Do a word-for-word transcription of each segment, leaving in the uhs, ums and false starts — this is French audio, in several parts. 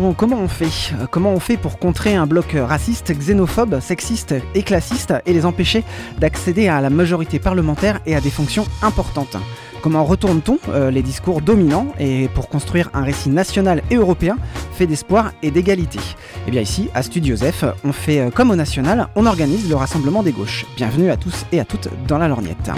comment, comment on fait Comment on fait pour contrer un bloc raciste, xénophobe, sexiste et classiste et les empêcher d'accéder à la majorité parlementaire et à des fonctions importantes ? Comment retourne-t-on euh, les discours dominants et pour construire un récit national et européen fait d'espoir et d'égalité ? Et bien ici, à Studio Joseph, on fait euh, comme au national, on organise le rassemblement des gauches. Bienvenue à tous et à toutes dans la lorgnette.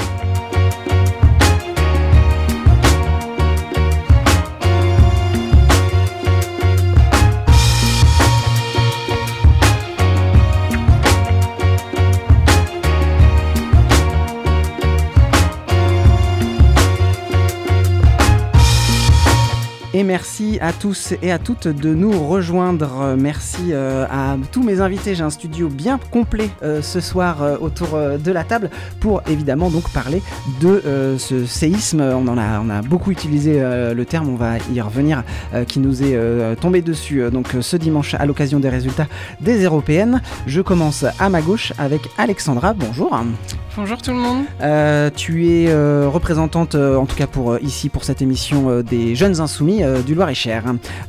Et merci à tous et à toutes de nous rejoindre. Merci euh, à tous mes invités. J'ai un studio bien complet euh, ce soir euh, autour euh, de la table pour évidemment donc parler de euh, ce séisme. On en a, on a beaucoup utilisé euh, le terme, on va y revenir, euh, qui nous est euh, tombé dessus euh, donc ce dimanche à l'occasion des résultats des européennes. Je commence à ma gauche avec Alexandra. Bonjour. Bonjour tout le monde. Euh, tu es euh, représentante, euh, en tout cas pour euh, ici pour cette émission euh, des Jeunes Insoumis euh, du Loir-et-Cher.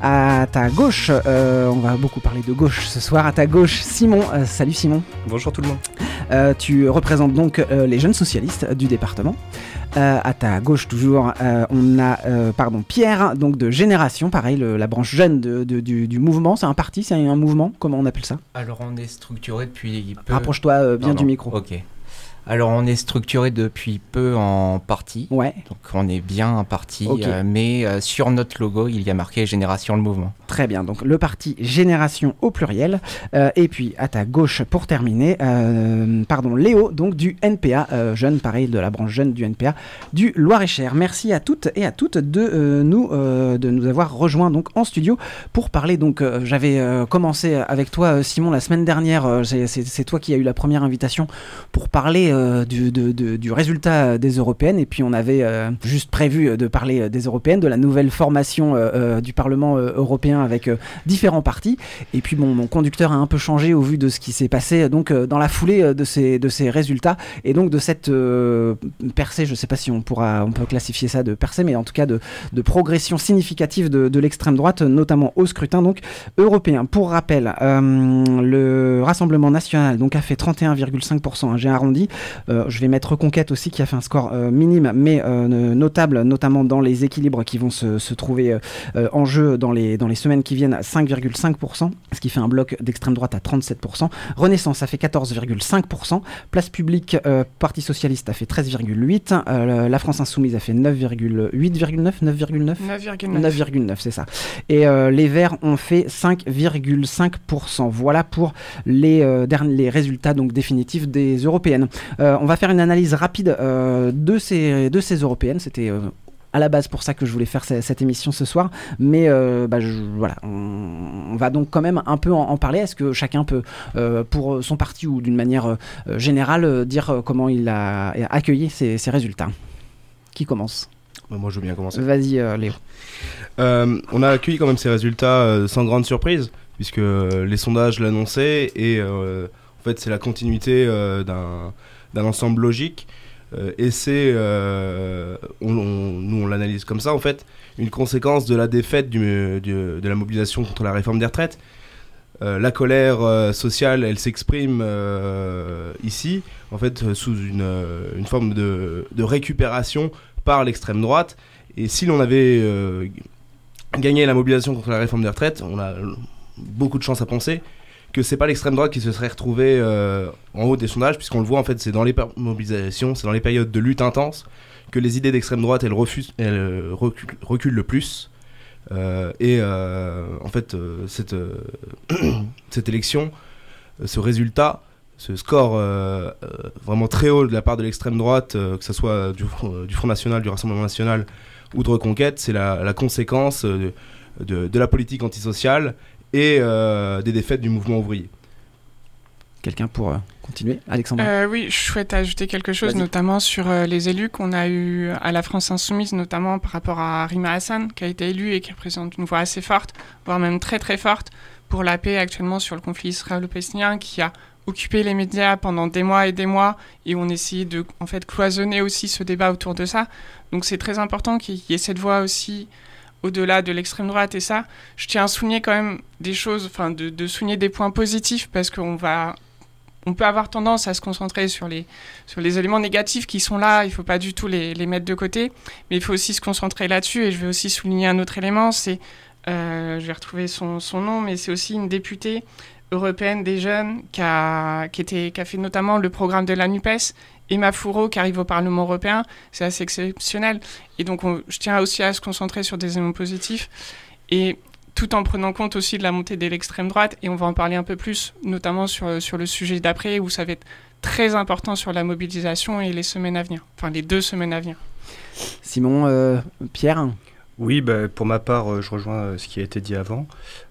À ta gauche, euh, on va beaucoup parler de gauche ce soir. À ta gauche, Simon. Euh, salut Simon. Bonjour tout le monde. Euh, tu représentes donc euh, les Jeunes Socialistes du département. Euh, à ta gauche toujours, euh, on a euh, pardon Pierre, donc de Génération, pareil, le, la branche jeune de, de, du, du mouvement. C'est un parti, c'est un mouvement. Comment on appelle ça ? Alors on est structuré depuis peu. Rapproche-toi euh, bien Pardon. du micro. Ok. Alors on est structuré depuis peu en parti, ouais. Donc on est bien un parti, okay. euh, mais euh, sur notre logo il y a marqué Génération le Mouvement. Très bien, donc le parti Génération au pluriel, euh, et puis à ta gauche pour terminer, euh, pardon Léo, donc du N P A, euh, jeune, pareil de la branche jeune du N P A, du Loir-et-Cher. Merci à toutes et à toutes de, euh, nous, euh, de nous avoir rejoints donc en studio pour parler, donc euh, j'avais euh, commencé avec toi Simon la semaine dernière, euh, c'est, c'est, c'est toi qui as eu la première invitation pour parler Euh, du, de, de, du résultat des européennes, et puis on avait euh, juste prévu de parler des européennes, de la nouvelle formation euh, euh, du Parlement euh, européen avec euh, différents partis, et puis bon, mon conducteur a un peu changé au vu de ce qui s'est passé donc euh, dans la foulée de ces, de ces résultats, et donc de cette euh, percée, je ne sais pas si on pourra, on peut classifier ça de percée, mais en tout cas de, de progression significative de, de l'extrême droite, notamment au scrutin donc européen. Pour rappel, euh, le Rassemblement national donc a fait trente et un virgule cinq pour cent, hein, j'ai arrondi. Euh, je vais mettre Reconquête aussi qui a fait un score euh, minime mais euh, notable, notamment dans les équilibres qui vont se, se trouver euh, en jeu dans les, dans les semaines qui viennent, cinq virgule cinq pour cent, ce qui fait un bloc d'extrême droite à trente-sept pour cent. Renaissance a fait quatorze virgule cinq pour cent. Place Publique, euh, Parti Socialiste a fait treize virgule huit pour cent. Euh, la France Insoumise a fait neuf virgule huit virgule neuf neuf virgule neuf neuf virgule neuf, c'est ça. Et euh, les Verts ont fait cinq virgule cinq pour cent. Voilà pour les, euh, derniers, les résultats donc, définitifs des européennes. Euh, on va faire une analyse rapide euh, de, ces, de ces européennes. C'était euh, à la base pour ça que je voulais faire c- cette émission ce soir. Mais euh, bah, je, voilà, on, on va donc quand même un peu en, en parler. Est-ce que chacun peut, euh, pour son parti ou d'une manière euh, générale, euh, dire euh, comment il a, a accueilli ces, ces résultats ? Qui commence ? Moi je veux bien commencer. Vas-y euh, Léo. Euh, on a accueilli quand même ces résultats euh, sans grande surprise, puisque euh, les sondages l'annonçaient, et euh, en fait c'est la continuité euh, d'un... d'un ensemble logique, euh, et c'est, euh, on, on, nous on l'analyse comme ça en fait, une conséquence de la défaite du, du, de la mobilisation contre la réforme des retraites. Euh, la colère euh, sociale, elle s'exprime euh, ici, en fait, sous une, une forme de, de récupération par l'extrême droite, et si l'on avait euh, gagné la mobilisation contre la réforme des retraites, on a beaucoup de chance à penser que c'est pas l'extrême droite qui se serait retrouvée euh, en haut des sondages, puisqu'on le voit en fait, c'est dans les per- mobilisations, c'est dans les périodes de lutte intense que les idées d'extrême droite elles refusent, elles euh, reculent, reculent le plus. Euh, et euh, en fait, euh, cette euh, cette élection, euh, ce résultat, ce score euh, euh, vraiment très haut de la part de l'extrême droite, euh, que ce soit du, euh, du Front National, du Rassemblement National ou de Reconquête, c'est la, la conséquence de, de, de la politique antisociale et euh, des défaites du mouvement ouvrier. Quelqu'un pour euh, continuer ? Alexandre ? euh, Oui, je souhaite ajouter quelque chose, Vas-y. notamment sur euh, les élus qu'on a eu à la France Insoumise, notamment par rapport à Rima Hassan, qui a été élue et qui représente une voix assez forte, voire même très très forte, pour la paix actuellement sur le conflit israélo-palestinien, qui a occupé les médias pendant des mois et des mois, et on essayait de en fait, cloisonner aussi ce débat autour de ça. Donc c'est très important qu'il y ait cette voix aussi au-delà de l'extrême droite. Et ça, je tiens à souligner quand même des choses, enfin de, de souligner des points positifs, parce qu'on va, on peut avoir tendance à se concentrer sur les, sur les éléments négatifs qui sont là, il ne faut pas du tout les, les mettre de côté, mais il faut aussi se concentrer là-dessus. Et je vais aussi souligner un autre élément, c'est, euh, je vais retrouver son, son nom, mais c'est aussi une députée européenne des jeunes qui a, qui était, qui a fait notamment le programme de la NUPES, Emma Fourreau, qui arrive au Parlement européen. C'est assez exceptionnel. Et donc, on, je tiens aussi à se concentrer sur des éléments positifs, et tout en prenant compte aussi de la montée de l'extrême droite. Et on va en parler un peu plus, notamment sur, sur le sujet d'après, où ça va être très important sur la mobilisation et les semaines à venir. Enfin, les deux semaines à venir. Simon, euh, Pierre ? Oui, bah, pour ma part, je rejoins ce qui a été dit avant.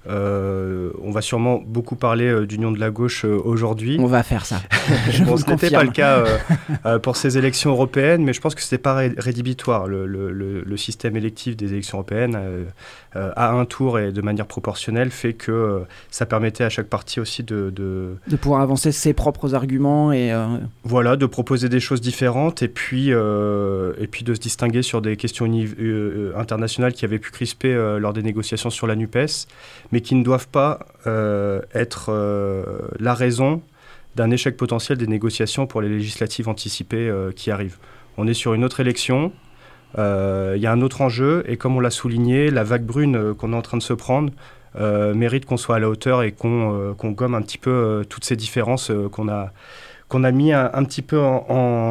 Euh, on va sûrement beaucoup parler euh, d'union de la gauche euh, aujourd'hui. On va faire ça. Bon, ce n'était pas le cas euh, euh, pour ces élections européennes, mais je pense que ce n'était pas ré- rédhibitoire. Le, le, le, le système électif des élections européennes, euh, euh, à un tour et de manière proportionnelle, fait que euh, ça permettait à chaque parti aussi de... De, de pouvoir avancer ses propres arguments et... Euh... Voilà, de proposer des choses différentes et puis, euh, et puis de se distinguer sur des questions uni- euh, internationales qui avaient pu crisper euh, lors des négociations sur la NUPES, mais qui ne doivent pas euh, être euh, la raison d'un échec potentiel des négociations pour les législatives anticipées euh, qui arrivent. On est sur une autre élection, il euh, y a un autre enjeu, et comme on l'a souligné, la vague brune euh, qu'on est en train de se prendre euh, mérite qu'on soit à la hauteur et qu'on, euh, qu'on gomme un petit peu euh, toutes ces différences euh, qu'on a, qu'on a mis un, un petit peu en,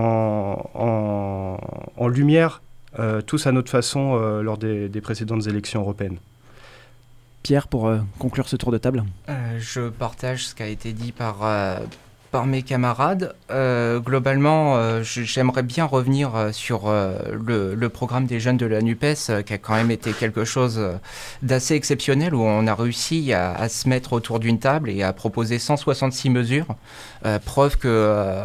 en, en, en lumière, euh, tous à notre façon, euh, lors des, des précédentes élections européennes. Pierre, pour euh, conclure ce tour de table. euh, Je partage ce qui a été dit par, euh, par mes camarades. Euh, globalement, euh, j'aimerais bien revenir euh, sur euh, le, le programme des jeunes de la NUPES, euh, qui a quand même été quelque chose euh, d'assez exceptionnel, où on a réussi à, à se mettre autour d'une table et à proposer cent soixante-six mesures. Euh, preuve que... Euh,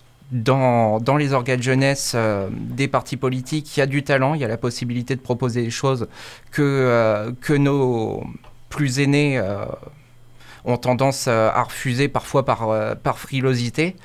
Dans, dans les organes jeunesse euh, des partis politiques, il y a du talent, il y a la possibilité de proposer des choses que, euh, que nos plus aînés euh, ont tendance à refuser parfois par, euh, par frilosité.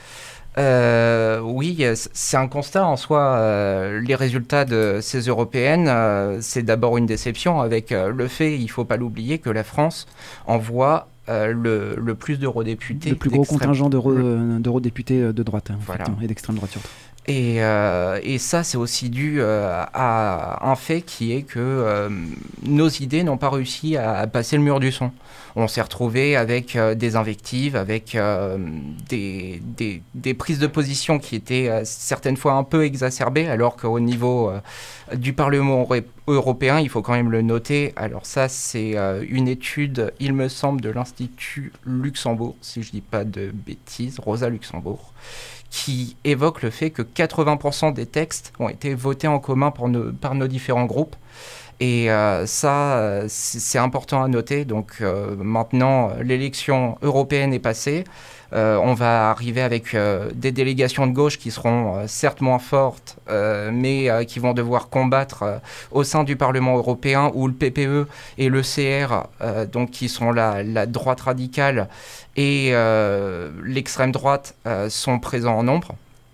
Euh, oui, c'est un constat en soi. Euh, les résultats de ces européennes, euh, c'est d'abord une déception avec euh, le fait, il ne faut pas l'oublier, que la France envoie Euh, le, le plus d'eurodéputés. Le plus gros contingent d'euro, euh, d'eurodéputés de droite, voilà. Et d'extrême droite surtout. Et, euh, et ça, c'est aussi dû euh, à un fait qui est que euh, nos idées n'ont pas réussi à, à passer le mur du son. On s'est retrouvé avec euh, des invectives, avec euh, des, des, des prises de position qui étaient euh, certaines fois un peu exacerbées, alors qu'au niveau euh, du Parlement européen, il faut quand même le noter. Alors ça, c'est euh, une étude, il me semble, de l'Institut Luxembourg, si je ne dis pas de bêtises, Rosa Luxembourg, qui évoque le fait que quatre-vingts pour cent des textes ont été votés en commun par nos, par nos différents groupes. Et euh, ça, c'est, c'est important à noter. Donc euh, maintenant, l'élection européenne est passée. Euh, on va arriver avec euh, des délégations de gauche qui seront euh, certes moins fortes, euh, mais euh, qui vont devoir combattre euh, au sein du Parlement européen, où le P P E et le C R, euh, donc qui sont la, la droite radicale, et euh, l'extrême droite euh, sont présents en nombre.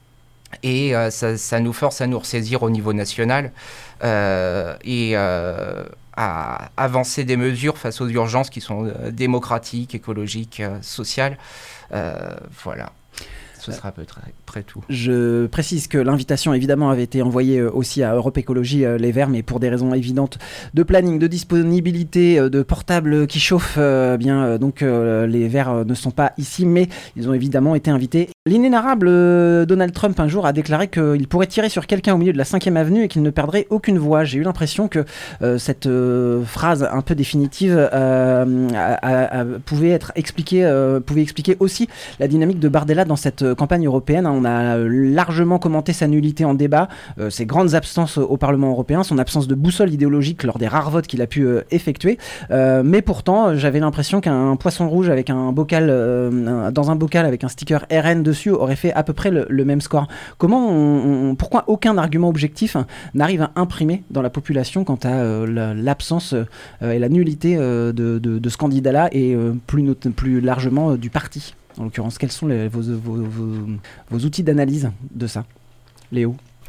Et euh, ça, ça nous force à nous ressaisir au niveau national euh, et euh, à avancer des mesures face aux urgences qui sont euh, démocratiques, écologiques, euh, sociales. Euh, voilà. Ce sera à peu près tout. Je précise que l'invitation évidemment avait été envoyée aussi à Europe Écologie Les Verts, mais pour des raisons évidentes de planning, de disponibilité, de portables qui chauffent, euh, bien euh, donc euh, les Verts ne sont pas ici, mais ils ont évidemment été invités. L'inénarrable euh, Donald Trump un jour a déclaré qu'il pourrait tirer sur quelqu'un au milieu de la cinquième avenue et qu'il ne perdrait aucune voix. J'ai eu l'impression que euh, cette euh, phrase un peu définitive euh, a, a, a, pouvait être expliquée, euh, pouvait expliquer aussi la dynamique de Bardella dans cette euh, campagne européenne. On a largement commenté sa nullité en débat, euh, ses grandes absences au Parlement européen, son absence de boussole idéologique lors des rares votes qu'il a pu euh, effectuer. Euh, mais pourtant, j'avais l'impression qu'un poisson rouge avec un bocal, euh, dans un bocal avec un sticker R N dessus aurait fait à peu près le, le même score. Comment on, on, pourquoi aucun argument objectif n'arrive à imprimer dans la population quant à euh, l'absence euh, et la nullité euh, de, de, de ce candidat-là et euh, plus, not- plus largement euh, du parti? En l'occurrence, quels sont les, vos, vos, vos, vos outils d'analyse de ça, Léo?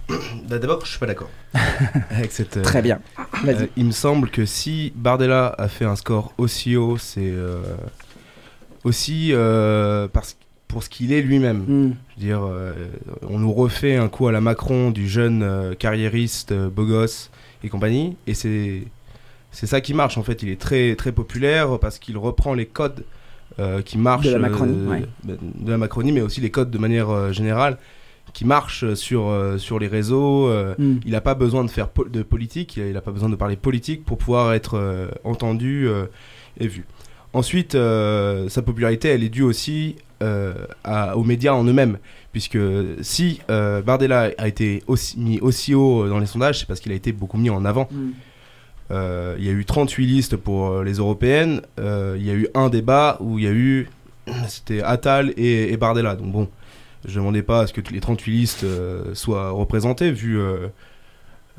D'abord, je suis pas d'accord avec cette. Très bien. Vas-y. Euh, il me semble que si Bardella a fait un score aussi haut, c'est euh, aussi euh, parce, pour ce qu'il est lui-même. Mm. Je veux dire, euh, on nous refait un coup à la Macron du jeune euh, carriériste, euh, beau gosse et compagnie, et c'est c'est ça qui marche en fait. Il est très très populaire parce qu'il reprend les codes euh, qui marchent de la Macronie, euh, ouais. de la Macronie, mais aussi les codes de manière euh, générale qui marchent sur euh, sur les réseaux. Euh, Mm. Il n'a pas besoin de faire po- de politique, il n'a pas besoin de parler politique pour pouvoir être euh, entendu euh, et vu. Ensuite, euh, sa popularité, elle est due aussi euh, à, aux médias en eux-mêmes, puisque si euh, Bardella a été aussi, mis aussi haut dans les sondages, c'est parce qu'il a été beaucoup mis en avant. Mm. Euh, il y a eu trente-huit listes pour euh, les européennes, euh, il y a eu un débat où il y a eu, c'était Attal et, et Bardella, donc bon, je ne demandais pas à ce que les trente-huit listes euh, soient représentées, vu euh, euh,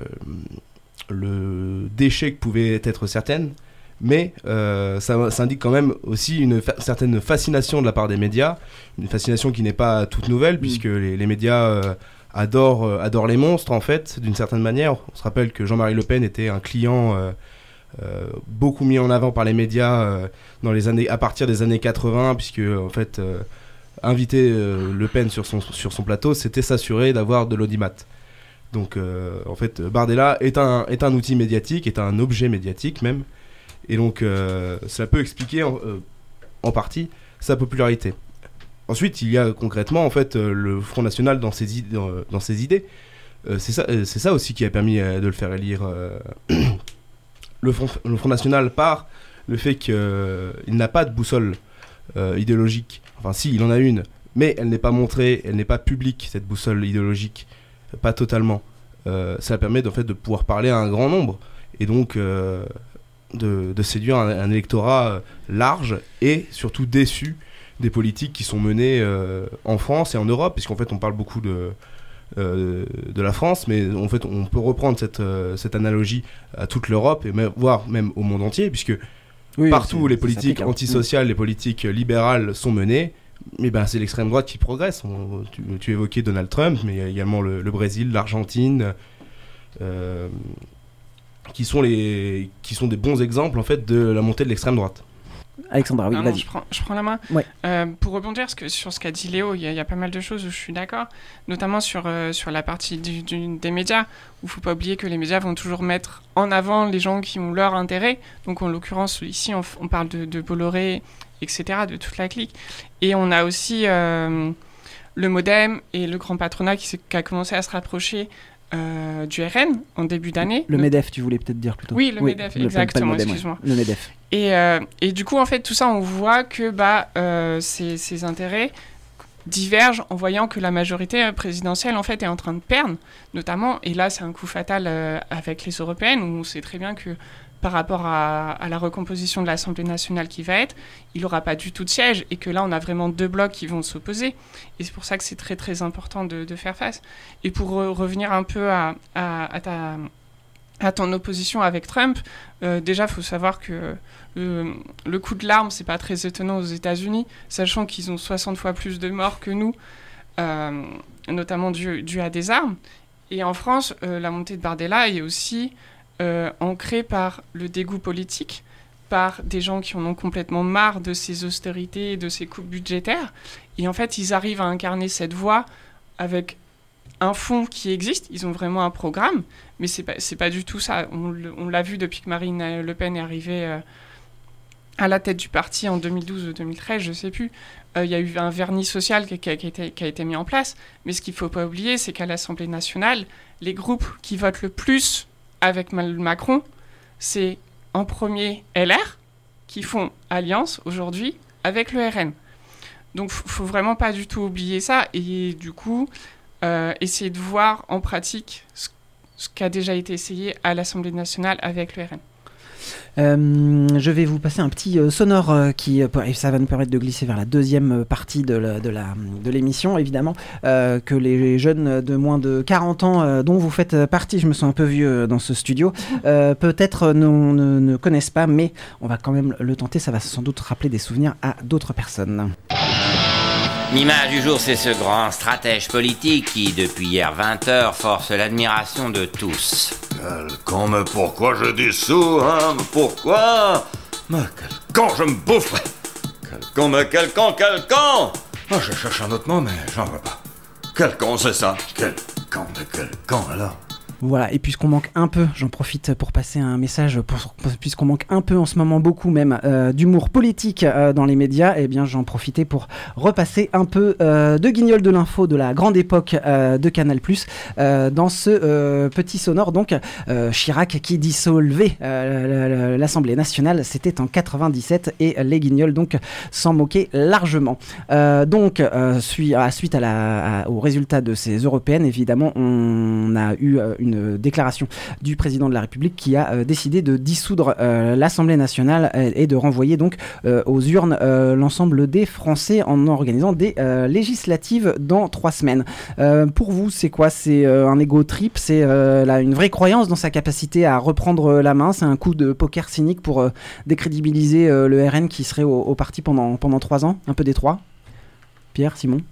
le déchet que pouvaient être certaines. Mais euh, ça, ça indique quand même aussi une fa- certaine fascination de la part des médias, une fascination qui n'est pas toute nouvelle, mmh. puisque les, les médias euh, adorent, euh, adorent les monstres, en fait, d'une certaine manière. On se rappelle que Jean-Marie Le Pen était un client euh, euh, beaucoup mis en avant par les médias euh, dans les années, à partir des années quatre-vingts, puisque, en fait, euh, inviter euh, Le Pen sur son, sur son plateau, c'était s'assurer d'avoir de l'audimat. Donc, euh, en fait, Bardella est un, est un outil médiatique, est un objet médiatique même. Et donc, euh, ça peut expliquer en, euh, en partie sa popularité. Ensuite, il y a concrètement en fait euh, le Front National dans ses, id- dans, dans ses idées. Euh, c'est, ça, euh, c'est ça aussi qui a permis euh, de le faire élire. Euh, le, Front, le Front National, par le fait qu'il euh, n'a pas de boussole euh, idéologique. Enfin, si, il en a une, mais elle n'est pas montrée, elle n'est pas publique, cette boussole idéologique, euh, pas totalement. Euh, ça permet en fait, de pouvoir parler à un grand nombre. Et donc... Euh, De, de séduire un, un électorat large et surtout déçu des politiques qui sont menées euh, en France et en Europe, puisqu'en fait on parle beaucoup de, euh, de la France, mais en fait on peut reprendre cette, euh, cette analogie à toute l'Europe et même, voire même au monde entier, puisque oui, partout les politiques antisociales, les politiques libérales sont menées, mais ben, c'est l'extrême droite qui progresse. On, tu, tu évoquais Donald Trump, mais il y a également le, le Brésil, l'Argentine... Euh, qui sont les qui sont des bons exemples en fait de la montée de l'extrême droite. Alexandra, oui, ah vas-y. Non, je, prends, je prends la main. Ouais. Euh, pour rebondir ce que, sur ce qu'a dit Léo, il y, y a pas mal de choses où je suis d'accord, notamment sur, euh, sur la partie du, du, des médias, où il ne faut pas oublier que les médias vont toujours mettre en avant les gens qui ont leur intérêt. Donc en l'occurrence, ici, on, on parle de, de Bolloré, et cetera, de toute la clique. Et on a aussi euh, le MoDem et le grand patronat qui, qui a commencé à se rapprocher Euh, du R N en début d'année. Le, le MEDEF, tu voulais peut-être dire plutôt. Oui, le oui, MEDEF, le exactement, modem, excuse-moi. Ouais. Le MEDEF. Et, euh, et du coup, en fait, tout ça, on voit que bah, euh, ces, ces intérêts divergent en voyant que la majorité présidentielle, en fait, est en train de perdre, notamment, et là, c'est un coup fatal euh, avec les européennes, où on sait très bien que par rapport à, à la recomposition de l'Assemblée nationale qui va être, il n'aura pas du tout de siège, et que là, on a vraiment deux blocs qui vont s'opposer. Et c'est pour ça que c'est très, très important de, de faire face. Et pour re- revenir un peu à, à, à, ta, à ton opposition avec Trump, euh, déjà, il faut savoir que le, le coup de l'arme, c'est pas très étonnant aux États-Unis, sachant qu'ils ont soixante fois plus de morts que nous, euh, notamment dû, dû à des armes. Et en France, euh, la montée de Bardella est aussi... Euh, ancré par le dégoût politique, par des gens qui en ont complètement marre de ces austérités et de ces coupes budgétaires. Et en fait, ils arrivent à incarner cette voie avec un fond qui existe. Ils ont vraiment un programme, mais c'est pas, c'est pas du tout ça. On, on l'a vu depuis que Marine Le Pen est arrivée euh, à la tête du parti en deux mille douze ou deux mille treize, je sais plus. Il euh, y a eu un vernis social qui, qui, a, qui, a été, qui a été mis en place. Mais ce qu'il faut pas oublier, c'est qu'à l'Assemblée nationale, les groupes qui votent le plus avec Macron, c'est en premier L R, qui font alliance aujourd'hui avec le R N. Donc il ne faut vraiment pas du tout oublier ça, et du coup, euh, essayer de voir en pratique ce, ce qui a déjà été essayé à l'Assemblée nationale avec le R N. Euh, je vais vous passer un petit euh, sonore euh, qui, euh, et ça va nous permettre de glisser vers la deuxième partie de, la, de, la, de l'émission, évidemment, euh, que les jeunes de moins de quarante ans euh, dont vous faites partie, je me sens un peu vieux dans ce studio, euh, peut-être ne, ne, ne connaissent pas, mais on va quand même le tenter, ça va sans doute rappeler des souvenirs à d'autres personnes. L'image du jour, c'est ce grand stratège politique qui, depuis hier vingt heures, force l'admiration de tous. Quel con, mais pourquoi je dis ça, hein? Pourquoi? Mais quel con, je me bouffe! Quel con, mais quel con, quel con! Oh, je cherche un autre mot, mais j'en veux pas. Quel con, c'est ça? Quel con, mais quel con, alors? Voilà, et puisqu'on manque un peu, j'en profite pour passer un message, pour, puisqu'on manque un peu en ce moment beaucoup même euh, d'humour politique euh, dans les médias, et eh bien j'en profitais pour repasser un peu euh, de guignol de l'info de la grande époque euh, de Canal+, euh, dans ce euh, petit sonore, donc euh, Chirac qui dissolvait euh, l'Assemblée nationale, c'était en quatre-vingt-dix-sept, et les guignols donc s'en moquaient largement. Euh, donc, euh, suite à, suite à la, à, aux résultats de ces européennes, évidemment, on a eu euh, une une déclaration du président de la République qui a euh, décidé de dissoudre euh, l'Assemblée nationale et, et de renvoyer donc euh, aux urnes euh, l'ensemble des Français en organisant des euh, législatives dans trois semaines. Euh, pour vous, c'est quoi? C'est euh, un ego trip? C'est euh, là, une vraie croyance dans sa capacité à reprendre la main? C'est un coup de poker cynique pour euh, décrédibiliser euh, le R N qui serait au, au parti pendant, pendant trois ans? Un peu détroit? Pierre, Simon?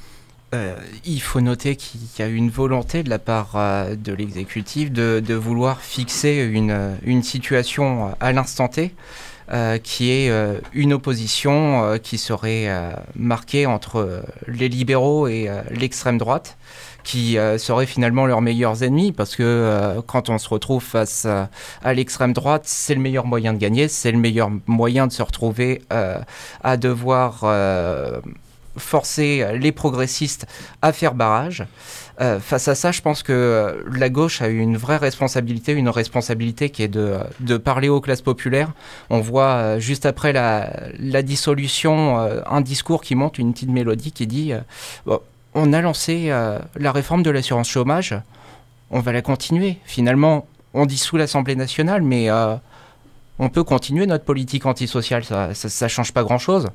Euh, il faut noter qu'il y a une volonté de la part euh, de l'exécutif de, de vouloir fixer une, une situation à l'instant T euh, qui est euh, une opposition euh, qui serait euh, marquée entre euh, les libéraux et euh, l'extrême droite, qui euh, seraient finalement leurs meilleurs ennemis, parce que euh, quand on se retrouve face euh, à l'extrême droite, c'est le meilleur moyen de gagner, c'est le meilleur moyen de se retrouver euh, à devoir... Euh, forcer les progressistes à faire barrage. Euh, face à ça, je pense que la gauche a eu une vraie responsabilité, une responsabilité qui est de, de parler aux classes populaires. On voit euh, juste après la, la dissolution euh, un discours qui monte, une petite mélodie qui dit euh, bon, on a lancé euh, la réforme de l'assurance chômage, on va la continuer. Finalement, on dissout l'Assemblée nationale, mais euh, on peut continuer notre politique antisociale, ça ne change pas grand-chose.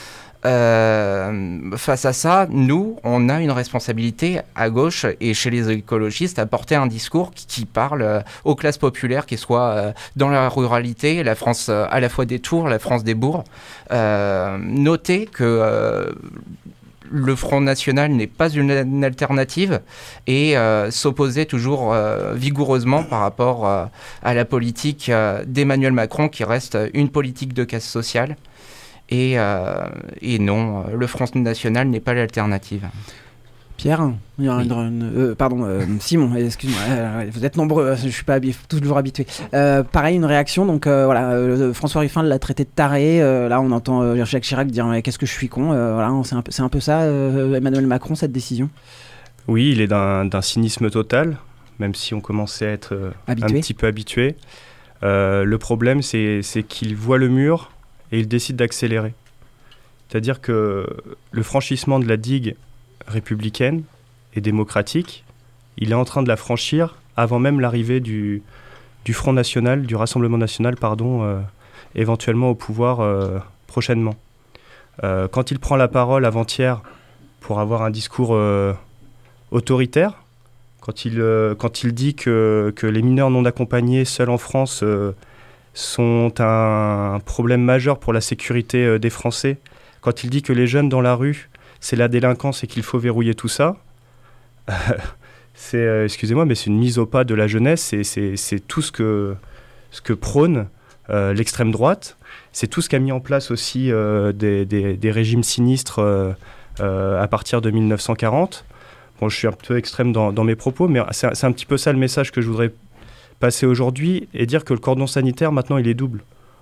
Euh, face à ça, nous, on a une responsabilité à gauche et chez les écologistes à porter un discours qui, qui parle euh, aux classes populaires, qui soit euh, dans la ruralité, la France euh, à la fois des tours, la France des bourgs. Euh, notez que euh, le Front National n'est pas une, une alternative et euh, s'opposer toujours euh, vigoureusement par rapport euh, à la politique euh, d'Emmanuel Macron, qui reste une politique de casse sociale. Et, euh, et non, le Front National n'est pas l'alternative. Pierre, il y a oui. une, une, euh, pardon, euh, Simon, excuse-moi, euh, vous êtes nombreux, je ne suis pas habitué, toujours habitué. Euh, pareil, une réaction, donc euh, voilà, euh, François Ruffin l'a traité de taré, euh, là on entend euh, Jacques Chirac dire mais qu'est-ce que je suis con, euh, voilà, c'est un peu, c'est un peu ça, euh, Emmanuel Macron, cette décision. Oui, il est d'un, d'un cynisme total, même si on commençait à être euh, un petit peu habitué. Euh, le problème, c'est, c'est qu'il voit le mur et il décide d'accélérer. C'est-à-dire que le franchissement de la digue républicaine et démocratique, il est en train de la franchir avant même l'arrivée du, du Front National, du Rassemblement National, pardon, euh, éventuellement au pouvoir euh, prochainement. Euh, quand il prend la parole avant-hier pour avoir un discours euh, autoritaire, quand il, euh, quand il dit que, que les mineurs non accompagnés seuls en France euh, sont un problème majeur pour la sécurité euh, des Français, quand il dit que les jeunes dans la rue, c'est la délinquance et qu'il faut verrouiller tout ça, euh, c'est, euh, excusez-moi, mais c'est une mise au pas de la jeunesse, et c'est, c'est tout ce que, ce que prône euh, l'extrême droite, c'est tout ce qu'a mis en place aussi euh, des, des, des régimes sinistres euh, euh, à partir de mille neuf cent quarante. Bon, je suis un peu extrême dans, dans mes propos, mais c'est, c'est un petit peu ça le message que je voudrais passer aujourd'hui, et dire que le cordon sanitaire, maintenant, il est double.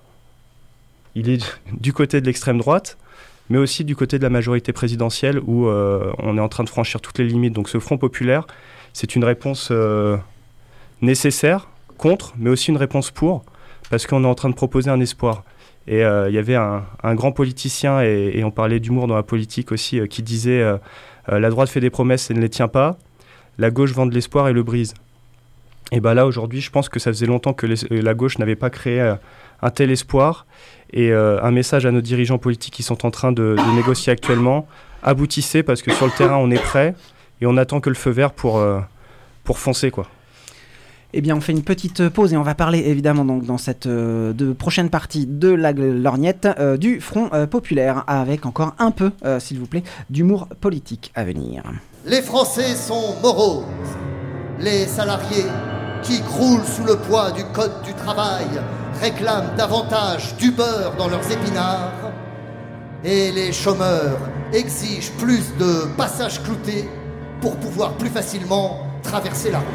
Il est du côté de l'extrême droite, mais aussi du côté de la majorité présidentielle, où euh, on est en train de franchir toutes les limites. Donc ce Front populaire, c'est une réponse euh, nécessaire, contre, mais aussi une réponse pour, parce qu'on est en train de proposer un espoir. Et il euh, y avait un, un grand politicien, et, et on parlait d'humour dans la politique aussi, euh, qui disait euh, euh, « La droite fait des promesses et ne les tient pas, la gauche vend de l'espoir et le brise ». Et bien là, aujourd'hui, je pense que ça faisait longtemps que les, la gauche n'avait pas créé euh, un tel espoir. Et euh, un message à nos dirigeants politiques qui sont en train de, de négocier actuellement, aboutissez, parce que sur le terrain, on est prêt et on attend que le feu vert pour, euh, pour foncer, quoi. Eh bien, on fait une petite pause et on va parler évidemment donc dans cette euh, de prochaine partie de la lorgnette euh, du Front euh, populaire avec encore un peu, euh, s'il vous plaît, d'humour politique à venir. Les Français sont moroses. Les salariés qui croulent sous le poids du code du travail réclament davantage du beurre dans leurs épinards. Et les chômeurs exigent plus de passages cloutés pour pouvoir plus facilement traverser la rue.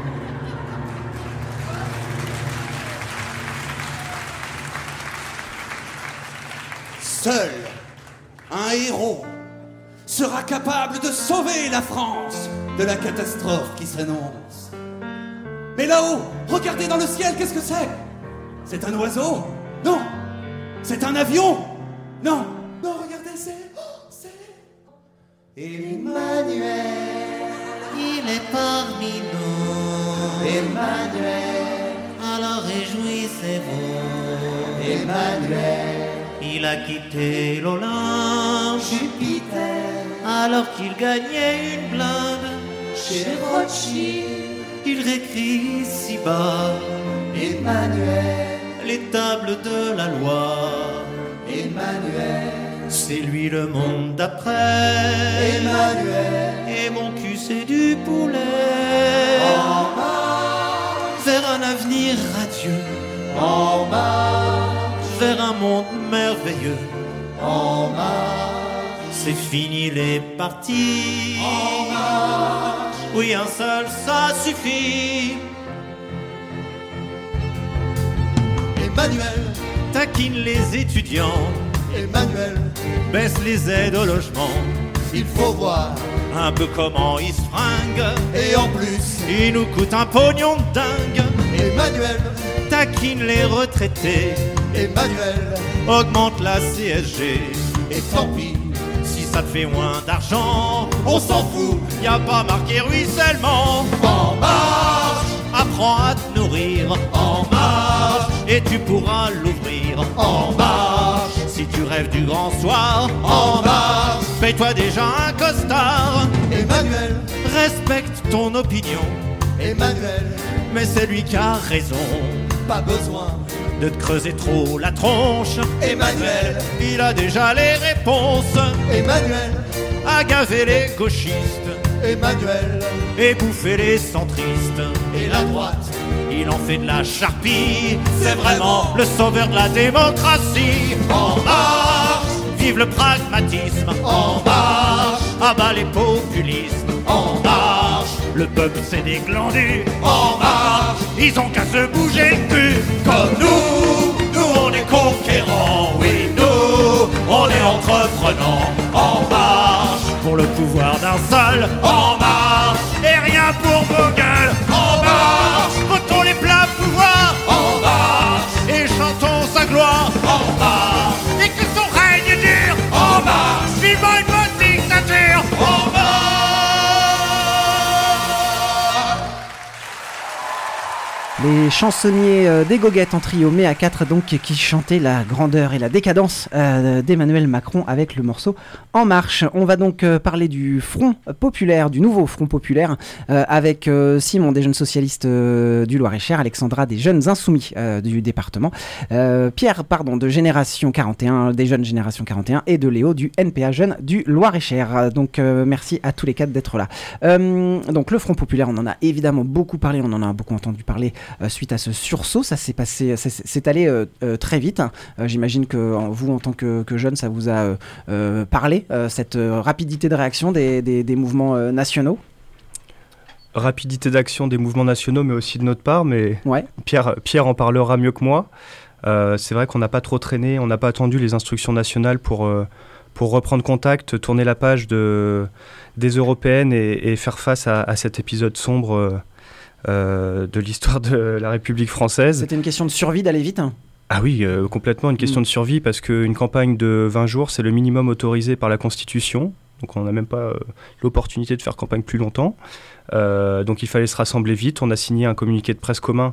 Seul un héros sera capable de sauver la France de la catastrophe qui s'annonce. Mais là-haut, regardez dans le ciel, qu'est-ce que c'est? C'est un oiseau? Non. C'est un avion? Non. Non, regardez, c'est... Oh, c'est... Emmanuel, il est parmi nous. Emmanuel, alors réjouissez-vous. Emmanuel, il a quitté l'Olympe, Jupiter, alors qu'il gagnait une blinde chez Rothschild. Il réécrit si bas, Emmanuel, les tables de la loi. Emmanuel, c'est lui le monde d'après. Emmanuel, et mon cul c'est du poulet. En marche, vers un avenir radieux. En marche, vers un monde merveilleux. En marche, c'est fini les partis. En marche, oui un seul ça suffit. Emmanuel taquine les étudiants. Emmanuel baisse les aides au logement. Il faut voir un peu comment il se fringue. Et en plus, il nous coûte un pognon de dingue. Emmanuel taquine les retraités. Emmanuel augmente la C S G. Et tant pis, si ça te fait moins d'argent, on s'en fout, y a pas marqué ruissellement. En marche, apprends à te nourrir. En marche, et tu pourras l'ouvrir. En marche, si tu rêves du grand soir. En marche, paye-toi déjà un costard. Emmanuel respecte ton opinion. Emmanuel, mais c'est lui qui a raison. Pas besoin de te creuser trop la tronche. Emmanuel, il a déjà les réponses. Emmanuel, a gavé les gauchistes. Emmanuel, et bouffer les centristes. Et la droite, il en fait de la charpie. C'est vraiment le sauveur de la démocratie. En marche, vive le pragmatisme. En marche, abat les populismes. En marche, le peuple c'est des glandus. En marche, ils ont qu'à se bouger le cul. Comme nous, nous on est conquérants. Oui, nous, on est entreprenants. En marche, pour le pouvoir d'un seul. En marche, et rien pour vos gueules. En marche, votons les pleins pouvoirs. En marche, et chantons sa gloire. En marche, et que son règne dure. En marche, vivons une bonne dictature. En marche. Les chansonniers euh, des Goguettes en trio, mais à quatre donc, qui chantaient la grandeur et la décadence euh, d'Emmanuel Macron avec le morceau En Marche. On va donc euh, parler du Front populaire, du nouveau Front populaire, euh, avec euh, Simon des jeunes socialistes euh, du Loir-et-Cher, Alexandra des jeunes insoumis euh, du département, euh, Pierre pardon de Génération quarante et un, des jeunes Génération quarante et un, et de Léo du N P A Jeunes du Loir-et-Cher. Donc euh, merci à tous les quatre d'être là. Euh, donc le Front populaire, on en a évidemment beaucoup parlé, on en a beaucoup entendu parler. Euh, suite à ce sursaut, ça s'est passé, ça s'est allé euh, euh, très vite. Euh, J'imagine que en, vous, en tant que, que jeune, ça vous a euh, euh, parlé, euh, cette euh, rapidité de réaction des, des, des mouvements euh, nationaux. Rapidité d'action des mouvements nationaux, mais aussi de notre part. Mais ouais. Pierre, Pierre en parlera mieux que moi. Euh, c'est vrai qu'on n'a pas trop traîné, on n'a pas attendu les instructions nationales pour, euh, pour reprendre contact, tourner la page de, des européennes et, et faire face à, à cet épisode sombre. Euh, Euh, de l'histoire de la République française. C'était une question de survie d'aller vite, hein. Ah oui, euh, complètement une question mmh. de survie, parce qu'une campagne de vingt jours, c'est le minimum autorisé par la Constitution. Donc on n'a même pas euh, l'opportunité de faire campagne plus longtemps. Euh, donc il fallait se rassembler vite. On a signé un communiqué de presse commun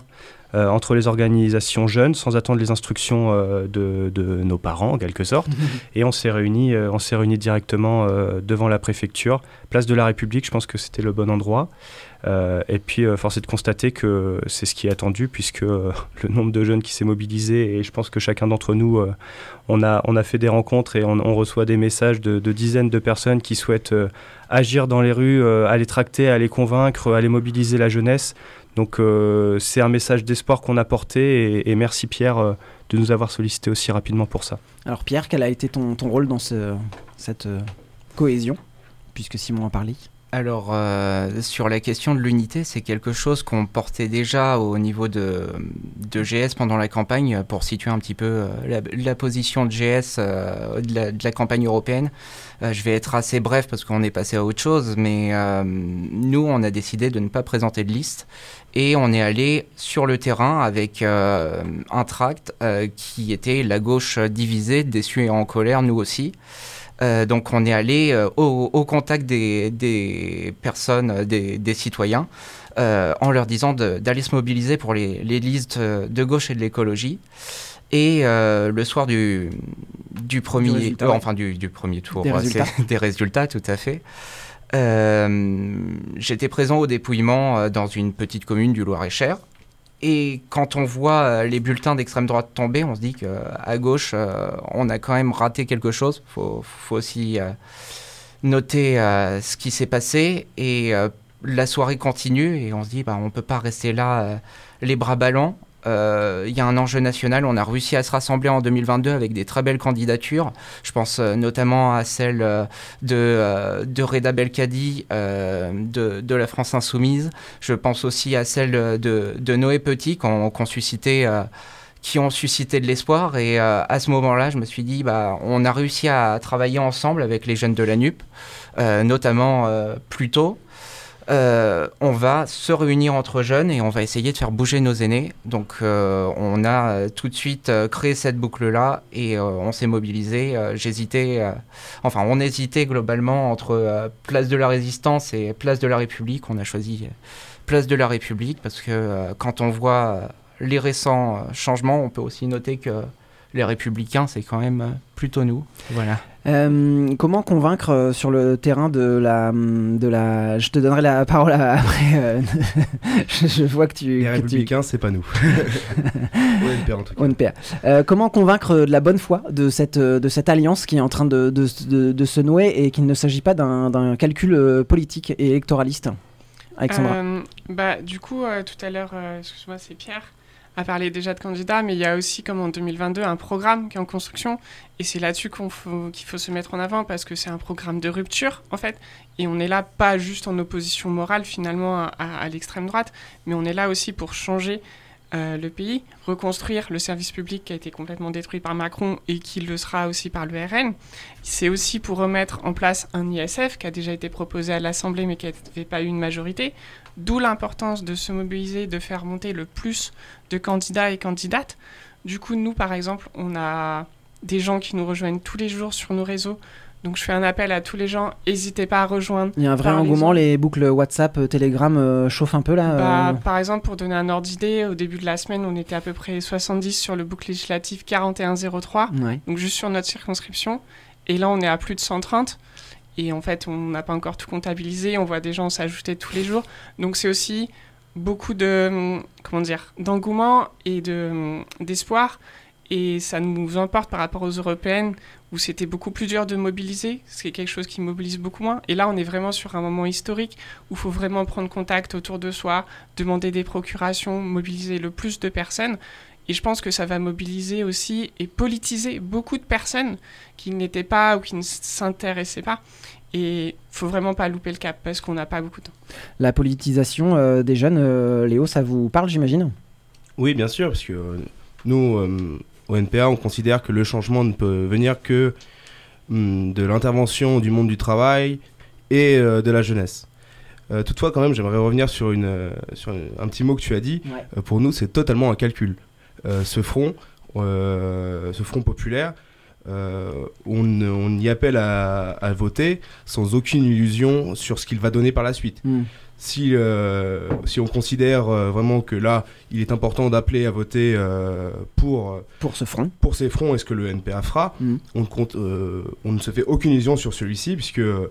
euh, entre les organisations jeunes, sans attendre les instructions euh, de, de nos parents, en quelque sorte. Et on s'est réunis, euh, on s'est réunis directement euh, devant la préfecture, place de la République, je pense que c'était le bon endroit. Euh, et puis, euh, force est de constater que c'est ce qui est attendu, puisque euh, le nombre de jeunes qui s'est mobilisé, et je pense que chacun d'entre nous, euh, on, a, on a fait des rencontres et on, on reçoit des messages de, de dizaines de personnes qui souhaitent euh, agir dans les rues, euh, aller tracter, aller convaincre, aller mobiliser la jeunesse. Donc, euh, c'est un message d'espoir qu'on a porté, et, et merci Pierre euh, de nous avoir sollicité aussi rapidement pour ça. Alors Pierre, quel a été ton, ton rôle dans ce, cette euh, cohésion, puisque Simon en parlait? Alors, euh, sur la question de l'unité, c'est quelque chose qu'on portait déjà au niveau de, de G S pendant la campagne, pour situer un petit peu euh, la, la position de G S euh, de, la, de la campagne européenne. Euh, je vais être assez bref parce qu'on est passé à autre chose, mais euh, nous, on a décidé de ne pas présenter de liste et on est allé sur le terrain avec euh, un tract euh, qui était la gauche divisée, déçue et en colère, nous aussi. Euh, donc on est allé euh, au, au contact des, des personnes, des, des citoyens, euh, en leur disant de, d'aller se mobiliser pour les, les listes de gauche et de l'écologie. Et euh, le soir du, du premier, du résultat, euh, ouais. enfin du, du premier tour, des ouais, résultats, des résultats, tout à fait. Euh, j'étais présent au dépouillement euh, dans une petite commune du Loir-et-Cher. Et quand on voit euh, les bulletins d'extrême droite tomber, on se dit qu'à gauche, euh, on a quand même raté quelque chose. Il faut, faut aussi euh, noter euh, ce qui s'est passé. Et euh, la soirée continue et on se dit bah, on ne peut pas rester là euh, les bras ballants. Il euh, y a un enjeu national. On a réussi à se rassembler en deux mille vingt-deux avec des très belles candidatures. Je pense euh, notamment à celle euh, de, euh, de Reda Belkadi euh, de, de la France Insoumise. Je pense aussi à celle de, de Noé Petit qui ont, qui ont suscité, euh, qui ont suscité de l'espoir. Et euh, à ce moment-là, je me suis dit bah, on a réussi à travailler ensemble avec les jeunes de la N U P, euh, notamment euh, plus tôt. Euh, on va se réunir entre jeunes et on va essayer de faire bouger nos aînés. Donc euh, on a euh, tout de suite euh, créé cette boucle-là et euh, on s'est mobilisé. Euh, j'hésitais, euh, enfin on hésitait globalement entre euh, Place de la Résistance et Place de la République. On a choisi euh, Place de la République parce que euh, quand on voit euh, les récents euh, changements, on peut aussi noter que les Républicains, c'est quand même euh, plutôt nous. Voilà. Euh, comment convaincre euh, sur le terrain de la, de la... Je te donnerai la parole après. Euh, je, je vois que tu... Les que Républicains, tu... c'est pas nous. O N P A en tout cas. O N P A. Euh, comment convaincre de la bonne foi de cette, de cette alliance qui est en train de, de, de, de se nouer et qu'il ne s'agit pas d'un, d'un calcul politique et électoraliste? Alexandra. Euh, bah, du coup, euh, tout à l'heure, euh, excuse-moi, c'est Pierre, a parlé déjà de candidats, mais il y a aussi, comme en deux mille vingt-deux, un programme qui est en construction. Et c'est là-dessus qu'on faut, qu'il faut se mettre en avant, parce que c'est un programme de rupture, en fait. Et on est là pas juste en opposition morale, finalement, à, à, à l'extrême droite, mais on est là aussi pour changer euh, le pays, reconstruire le service public qui a été complètement détruit par Macron et qui le sera aussi par le R N. C'est aussi pour remettre en place un I S F qui a déjà été proposé à l'Assemblée, mais qui n'avait pas eu une majorité. D'où l'importance de se mobiliser, de faire monter le plus de candidats et candidates. Du coup, nous, par exemple, on a des gens qui nous rejoignent tous les jours sur nos réseaux. Donc, je fais un appel à tous les gens. N'hésitez pas à rejoindre. Il y a un vrai engouement. Les boucles WhatsApp, Telegram euh, chauffent un peu là bah, euh... Par exemple, pour donner un ordre d'idée, au début de la semaine, on était à peu près soixante-dix sur le boucle législatif quarante et un zéro trois. Ouais. Donc, juste sur notre circonscription. Et là, on est à plus de cent trente. Et en fait, on n'a pas encore tout comptabilisé. On voit des gens s'ajouter tous les jours. Donc, c'est aussi beaucoup de, comment dire, d'engouement et de, d'espoir. Et ça nous emporte par rapport aux européennes où c'était beaucoup plus dur de mobiliser. C'est quelque chose qui mobilise beaucoup moins. Et là, on est vraiment sur un moment historique où il faut vraiment prendre contact autour de soi, demander des procurations, mobiliser le plus de personnes. Et je pense que ça va mobiliser aussi et politiser beaucoup de personnes qui n'étaient pas ou qui ne s'intéressaient pas. Et il faut vraiment pas louper le cap parce qu'on n'a pas beaucoup de temps. La politisation euh, des jeunes, euh, Léo, ça vous parle, j'imagine ? Oui, bien sûr, parce que euh, nous, euh, au N P A, on considère que le changement ne peut venir que hum, de l'intervention du monde du travail et euh, de la jeunesse. Euh, toutefois, quand même, j'aimerais revenir sur, une, euh, sur une, un petit mot que tu as dit. Ouais. Euh, pour nous, c'est totalement un calcul. Euh, ce front, euh, ce front populaire, euh, on, on y appelle à, à voter sans aucune illusion sur ce qu'il va donner par la suite. Mmh. Si, euh, si on considère euh, vraiment que là, il est important d'appeler à voter euh, pour, pour ce front, pour ces fronts et ce que le N P A fera, mmh. on, compte, euh, on ne se fait aucune illusion sur celui-ci, puisque euh,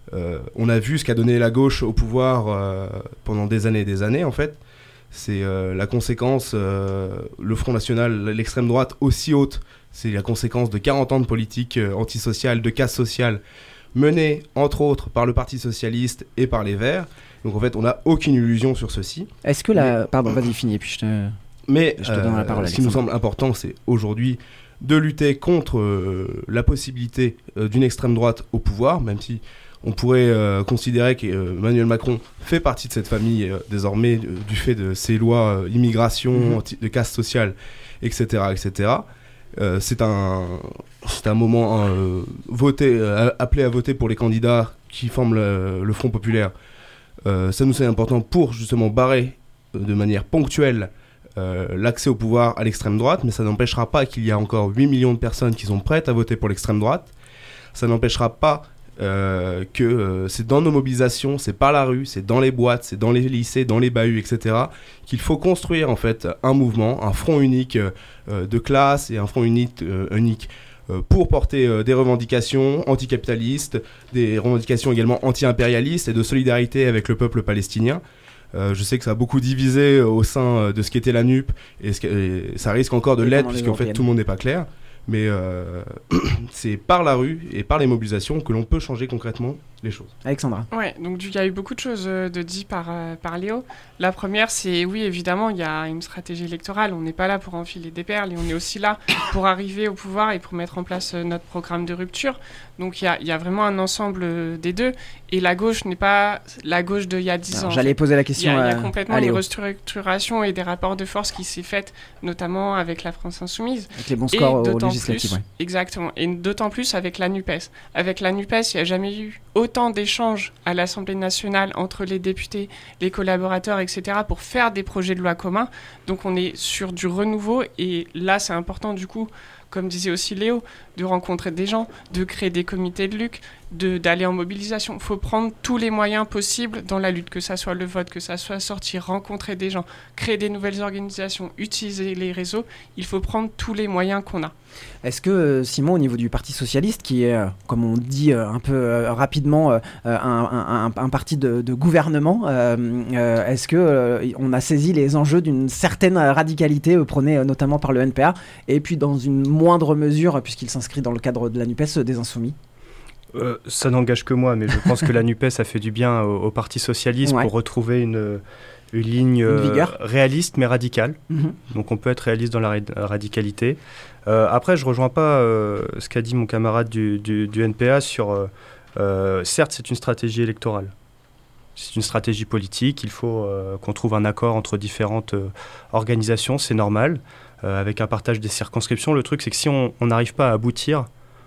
on a vu ce qu'a donné la gauche au pouvoir euh, pendant des années et des années, en fait. C'est euh, la conséquence, euh, le Front National, l'extrême droite aussi haute, c'est la conséquence de quarante ans de politique euh, antisociale, de casse sociale, menée entre autres par le Parti Socialiste et par les Verts. Donc en fait, on n'a aucune illusion sur ceci. Est-ce que la... Mais... Pardon, vas-y, finis, et puis je te, Mais, je te donne la parole. Euh, ce qui nous semble important, c'est aujourd'hui de lutter contre euh, la possibilité euh, d'une extrême droite au pouvoir, même si on pourrait euh, considérer qu'Emmanuel Macron fait partie de cette famille euh, désormais euh, du fait de ses lois euh, immigration, mmh. anti- de caste sociale, et cetera, et cetera. Euh, c'est un, c'est un moment euh, voté, euh, appelé à voter pour les candidats qui forment le, le Front Populaire. Euh, ça nous semble important pour justement barrer euh, de manière ponctuelle euh, l'accès au pouvoir à l'extrême droite, mais ça n'empêchera pas qu'il y a encore huit millions de personnes qui sont prêtes à voter pour l'extrême droite. Ça n'empêchera pas euh, que euh, c'est dans nos mobilisations, c'est par la rue, c'est dans les boîtes, c'est dans les lycées, dans les bahuts, et cetera, qu'il faut construire en fait un mouvement, un front unique euh, de classe et un front unique, euh, unique pour porter euh, des revendications anticapitalistes, des revendications également anti-impérialistes et de solidarité avec le peuple palestinien. Euh, je sais que ça a beaucoup divisé euh, au sein euh, de ce qu'était la N U P et, ce que, et ça risque encore de l'être puisqu'en fait tout le monde n'est pas clair. Mais euh, c'est par la rue et par les mobilisations que l'on peut changer concrètement les choses. Alexandra. Ouais, donc il y a eu beaucoup de choses euh, de dit par, euh, par Léo. La première, c'est oui, évidemment, il y a une stratégie électorale. On n'est pas là pour enfiler des perles et on est aussi là pour arriver au pouvoir et pour mettre en place euh, notre programme de rupture. Donc il y a, y a vraiment un ensemble euh, des deux. Et la gauche n'est pas la gauche d'il y a dix ans. J'allais poser la question. Il y a, à... y a complètement une restructuration et des rapports de force qui s'est faite, notamment avec la France Insoumise. Avec les bons scores aux législatives. Plus, ouais. Exactement. Et d'autant plus avec la NUPES. Avec la NUPES, il n'y a jamais eu autant d'échanges à l'Assemblée nationale entre les députés, les collaborateurs, et cetera pour faire des projets de loi communs. Donc on est sur du renouveau et là c'est important du coup, comme disait aussi Léo, de rencontrer des gens, de créer des comités de lutte, de, d'aller en mobilisation. Il faut prendre tous les moyens possibles dans la lutte, que ça soit le vote, que ça soit sortir, rencontrer des gens, créer des nouvelles organisations, utiliser les réseaux. Il faut prendre tous les moyens qu'on a. Est-ce que, euh, Simon, au niveau du Parti Socialiste, qui est, euh, comme on dit euh, un peu euh, rapidement, euh, un, un, un, un parti de, de gouvernement, euh, euh, est-ce qu'on euh, a saisi les enjeux d'une certaine radicalité euh, prônée euh, notamment par le N P A, et puis dans une moindre mesure, puisqu'il s'inscrit dans le cadre de la NUPES, euh, des Insoumis ? Euh, ça n'engage que moi, mais je pense que la NUPES a fait du bien au, au Parti Socialiste ouais. pour retrouver une, une ligne euh, réaliste mais radicale. Mm-hmm. Donc on peut être réaliste dans la ra- radicalité. Euh, après, je ne rejoins pas euh, ce qu'a dit mon camarade du, du, du N P A sur... Euh, euh, certes, c'est une stratégie électorale. C'est une stratégie politique. Il faut euh, qu'on trouve un accord entre différentes euh, organisations. C'est normal. Euh, avec un partage des circonscriptions, le truc, c'est que si on n'arrive pas à aboutir,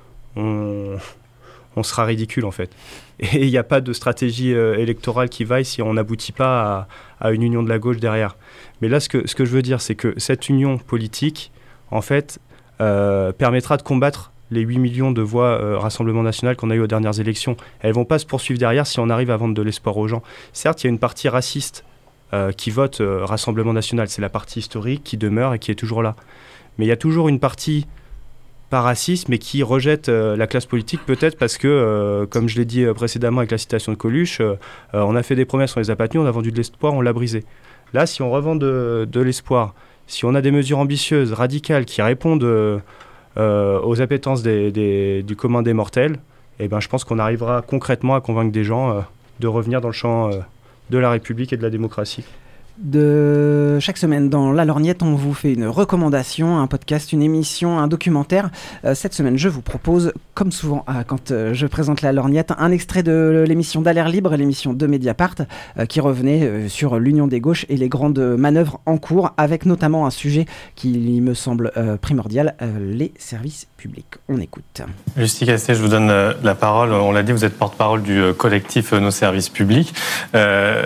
on... on sera ridicule en fait. Et il n'y a pas de stratégie euh, électorale qui vaille si on n'aboutit pas à, à une union de la gauche derrière. Mais là, ce que, ce que je veux dire, c'est que cette union politique, en fait, euh, permettra de combattre les huit millions de voix euh, Rassemblement National qu'on a eu aux dernières élections. Elles ne vont pas se poursuivre derrière si on arrive à vendre de l'espoir aux gens. Certes, il y a une partie raciste euh, qui vote euh, Rassemblement National. C'est la partie historique qui demeure et qui est toujours là. Mais il y a toujours une partie... pas raciste, mais qui rejette euh, la classe politique, peut-être parce que, euh, comme je l'ai dit euh, précédemment avec la citation de Coluche, euh, euh, on a fait des promesses, on les a pas tenues, on a vendu de l'espoir, on l'a brisé. Là, si on revend de, de l'espoir, si on a des mesures ambitieuses, radicales, qui répondent euh, euh, aux appétences des, des, du commun des mortels, eh ben, je pense qu'on arrivera concrètement à convaincre des gens euh, de revenir dans le champ euh, de la République et de la démocratie. De chaque semaine dans La Lorgnette, on vous fait une recommandation, un podcast, une émission, un documentaire. Euh, cette semaine, je vous propose, comme souvent euh, quand euh, je présente La Lorgnette, un extrait de l'émission d'Alert Libre, l'émission de Mediapart, euh, qui revenait euh, sur l'union des gauches et les grandes manœuvres en cours, avec notamment un sujet qui me semble euh, primordial, euh, les services publics. On écoute. Lucie Castet, je vous donne euh, la parole. On l'a dit, vous êtes porte-parole du euh, collectif euh, Nos Services Publics. Euh,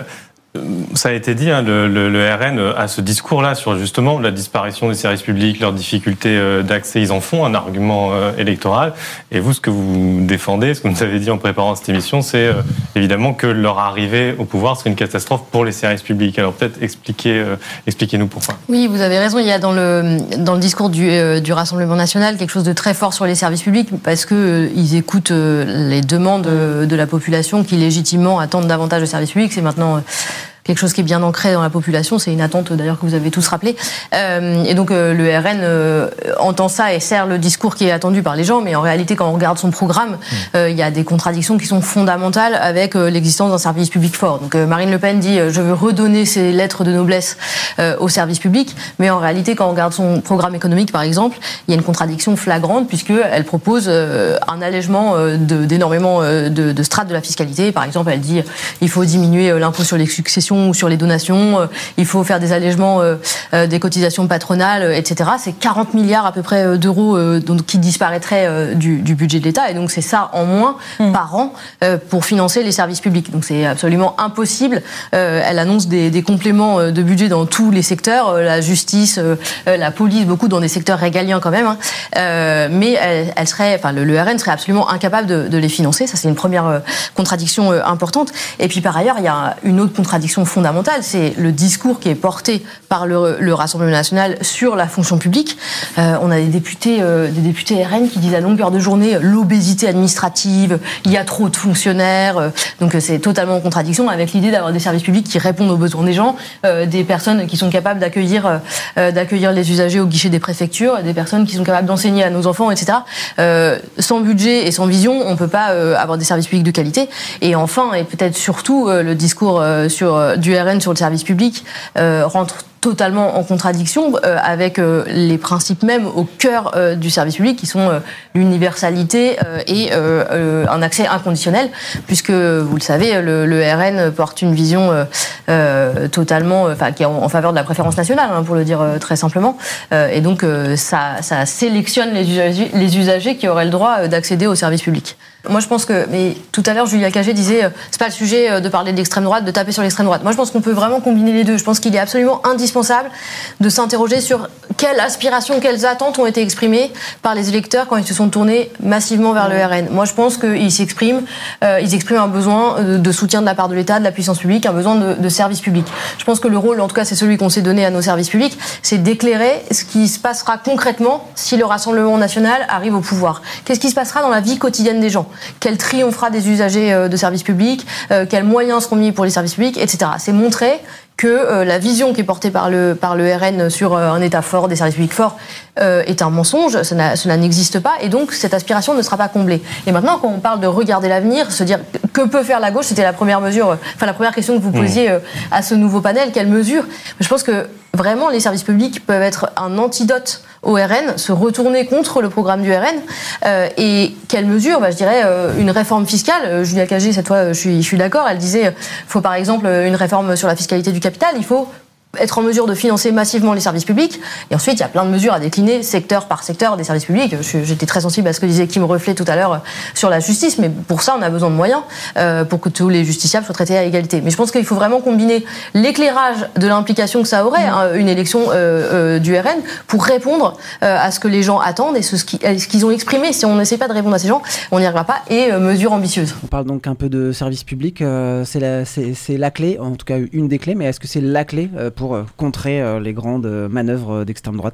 Ça a été dit, hein, le, le, le R N a ce discours-là sur justement la disparition des services publics, leurs difficultés d'accès. Ils en font un argument euh, électoral. Et vous, ce que vous défendez, ce que vous nous avez dit en préparant cette émission, c'est euh, évidemment que leur arrivée au pouvoir serait une catastrophe pour les services publics. Alors peut-être expliquez, euh, expliquez-nous pourquoi. Oui, vous avez raison. Il y a dans le, dans le discours du, euh, du Rassemblement national quelque chose de très fort sur les services publics parce qu'ils euh, écoutent euh, les demandes euh, de la population qui légitimement attendent davantage de services publics. C'est maintenant... Euh, quelque chose qui est bien ancré dans la population, c'est une attente d'ailleurs que vous avez tous rappelé. Euh, et donc euh, le R N euh, entend ça et sert le discours qui est attendu par les gens, mais en réalité quand on regarde son programme, il euh, y a des contradictions qui sont fondamentales avec euh, l'existence d'un service public fort. Donc euh, Marine Le Pen dit euh, je veux redonner ces lettres de noblesse euh, au service public, mais en réalité quand on regarde son programme économique par exemple, il y a une contradiction flagrante puisqu'elle propose euh, un allègement euh, de, d'énormément euh, de, de strates de la fiscalité. Par exemple, elle dit il faut diminuer euh, l'impôt sur les successions ou sur les donations, euh, il faut faire des allègements euh, euh, des cotisations patronales, euh, et cetera. C'est quarante milliards à peu près euh, d'euros euh, donc, qui disparaîtraient euh, du, du budget de l'État, et donc c'est ça en moins mmh. par an euh, pour financer les services publics. Donc c'est absolument impossible. Euh, elle annonce des, des compléments de budget dans tous les secteurs, euh, la justice, euh, la police, beaucoup dans des secteurs régaliens quand même, hein. euh, mais elle, elle serait, enfin le, le R N serait absolument incapable de, de les financer. Ça c'est une première euh, contradiction euh, importante. Et puis par ailleurs, il y a une autre contradiction fondamentale, c'est le discours qui est porté par le, le Rassemblement national sur la fonction publique. Euh, on a des députés, euh, des députés R N qui disent à longueur de journée l'obésité administrative, il y a trop de fonctionnaires, euh, donc c'est totalement en contradiction avec l'idée d'avoir des services publics qui répondent aux besoins des gens, euh, des personnes qui sont capables d'accueillir, euh, d'accueillir les usagers au guichet des préfectures, des personnes qui sont capables d'enseigner à nos enfants, et cetera. Euh, sans budget et sans vision, on ne peut pas euh, avoir des services publics de qualité. Et enfin, et peut-être surtout, euh, le discours euh, sur du R N sur le service public euh, rentre totalement en contradiction euh, avec euh, les principes même au cœur euh, du service public qui sont euh, l'universalité euh, et euh, euh, un accès inconditionnel, puisque vous le savez, le, le R N porte une vision euh, euh, totalement, enfin euh, qui est en, en faveur de la préférence nationale, hein, pour le dire euh, très simplement, euh, et donc euh, ça, ça sélectionne les usagers, les usagers qui auraient le droit euh, d'accéder au service public. Moi, je pense que, mais tout à l'heure, Julia Cagé disait, euh, c'est pas le sujet euh, de parler de l'extrême droite, de taper sur l'extrême droite. Moi, je pense qu'on peut vraiment combiner les deux. Je pense qu'il est absolument indispensable de s'interroger sur quelles aspirations, quelles attentes ont été exprimées par les électeurs quand ils se sont tournés massivement vers le R N. Moi, je pense qu'ils s'expriment, euh, ils expriment un besoin de, de soutien de la part de l'État, de la puissance publique, un besoin de, de services publics. Je pense que le rôle, en tout cas, c'est celui qu'on s'est donné à nos services publics, c'est d'éclairer ce qui se passera concrètement si le Rassemblement national arrive au pouvoir. Qu'est-ce qui se passera dans la vie quotidienne des gens ? Quel tri on fera des usagers de services publics, euh, quels moyens seront mis pour les services publics, et cetera. C'est montrer que euh, la vision qui est portée par le, par le R N sur euh, un État fort, des services publics forts, euh, est un mensonge, cela, cela n'existe pas, et donc cette aspiration ne sera pas comblée. Et maintenant, quand on parle de regarder l'avenir, se dire que peut faire la gauche, c'était la première mesure, euh, enfin la première question que vous posiez euh, à ce nouveau panel, quelle mesure ? Je pense que vraiment les services publics peuvent être un antidote au R N, se retourner contre le programme du R N, euh, et quelle mesure ? Bah, je dirais euh, une réforme fiscale. Euh, Julia Cagé, cette fois, je suis, je suis d'accord, elle disait il faut par exemple une réforme sur la fiscalité du capital, il faut être en mesure de financer massivement les services publics. Et ensuite, il y a plein de mesures à décliner secteur par secteur des services publics. J'étais très sensible à ce que disait Kim Reflet tout à l'heure sur la justice, mais pour ça, on a besoin de moyens euh, pour que tous les justiciables soient traités à égalité. Mais je pense qu'il faut vraiment combiner l'éclairage de l'implication que ça aurait, hein, une élection euh, euh, du R N, pour répondre euh, à ce que les gens attendent et ce, ce qu'ils ont exprimé. Si on n'essaie pas de répondre à ces gens, on n'y arrivera pas. Et euh, mesures ambitieuses. On parle donc un peu de services publics. Euh, c'est, la, c'est, c'est la clé, en tout cas une des clés, mais est-ce que c'est la clé euh, pour pour contrer euh, les grandes euh, manœuvres d'extrême droite ?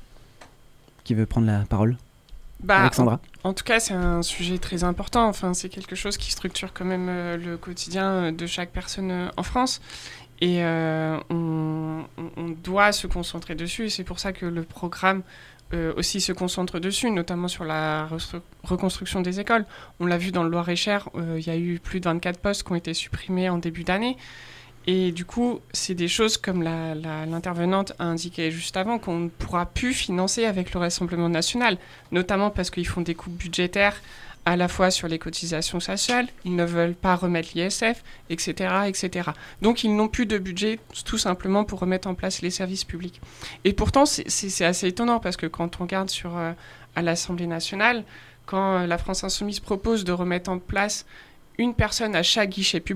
Qui veut prendre la parole ? Bah, Alexandra ? En, en tout cas, c'est un sujet très important. Enfin, c'est quelque chose qui structure quand même euh, le quotidien de chaque personne euh, en France. Et euh, on, on doit se concentrer dessus. Et c'est pour ça que le programme euh, aussi se concentre dessus, notamment sur la re- reconstruction des écoles. On l'a vu dans le Loir-et-Cher, il euh, y a eu plus de vingt-quatre postes qui ont été supprimés en début d'année. Et du coup, c'est des choses, comme la, la, l'intervenante a indiqué juste avant, qu'on ne pourra plus financer avec le Rassemblement national, notamment parce qu'ils font des coupes budgétaires à la fois sur les cotisations sociales, ils ne veulent pas remettre l'I S F, et cetera, et cetera. Donc, ils n'ont plus de budget tout simplement pour remettre en place les services publics. Et pourtant, c'est, c'est, c'est assez étonnant, parce que quand on regarde sur, euh, à l'Assemblée nationale, quand euh, la France Insoumise propose de remettre en place une personne à chaque guichet public,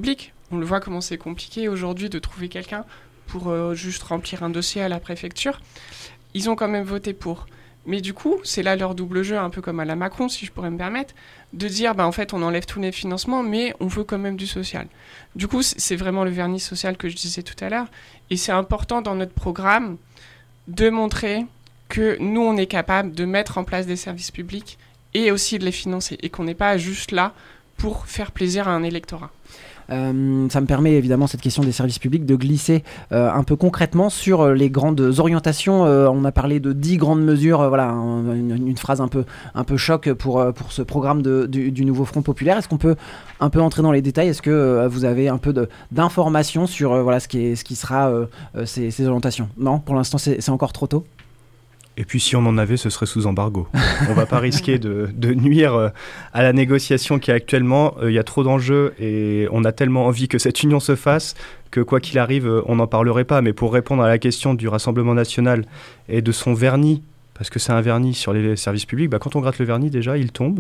On le voit comment c'est compliqué aujourd'hui de trouver quelqu'un pour euh, juste remplir un dossier à la préfecture. Ils ont quand même voté pour. Mais du coup, c'est là leur double jeu, un peu comme à la Macron, si je pourrais me permettre, de dire, bah, en fait, on enlève tous les financements, mais on veut quand même du social. Du coup, c'est vraiment le vernis social que je disais tout à l'heure. Et c'est important dans notre programme de montrer que nous, on est capable de mettre en place des services publics et aussi de les financer. Et qu'on n'est pas juste là pour faire plaisir à un électorat. Euh, ça me permet évidemment, cette question des services publics, de glisser euh, un peu concrètement sur euh, les grandes orientations. Euh, on a parlé de dix grandes mesures, euh, voilà, un, une, une phrase un peu, un peu choc pour, euh, pour ce programme de, du, du nouveau Front Populaire. Est-ce qu'on peut un peu entrer dans les détails? Est-ce que euh, vous avez un peu de, d'informations sur euh, voilà, ce, qui est, ce qui sera euh, euh, ces, ces orientations? Non, pour l'instant c'est, c'est encore trop tôt. Et puis si on en avait, ce serait sous embargo. On ne va pas risquer de, de nuire euh, à la négociation qui est actuellement. Il euh, y a trop d'enjeux et on a tellement envie que cette union se fasse que quoi qu'il arrive, euh, on n'en parlerait pas. Mais pour répondre à la question du Rassemblement national et de son vernis, parce que c'est un vernis sur les services publics, bah, quand on gratte le vernis déjà, il tombe.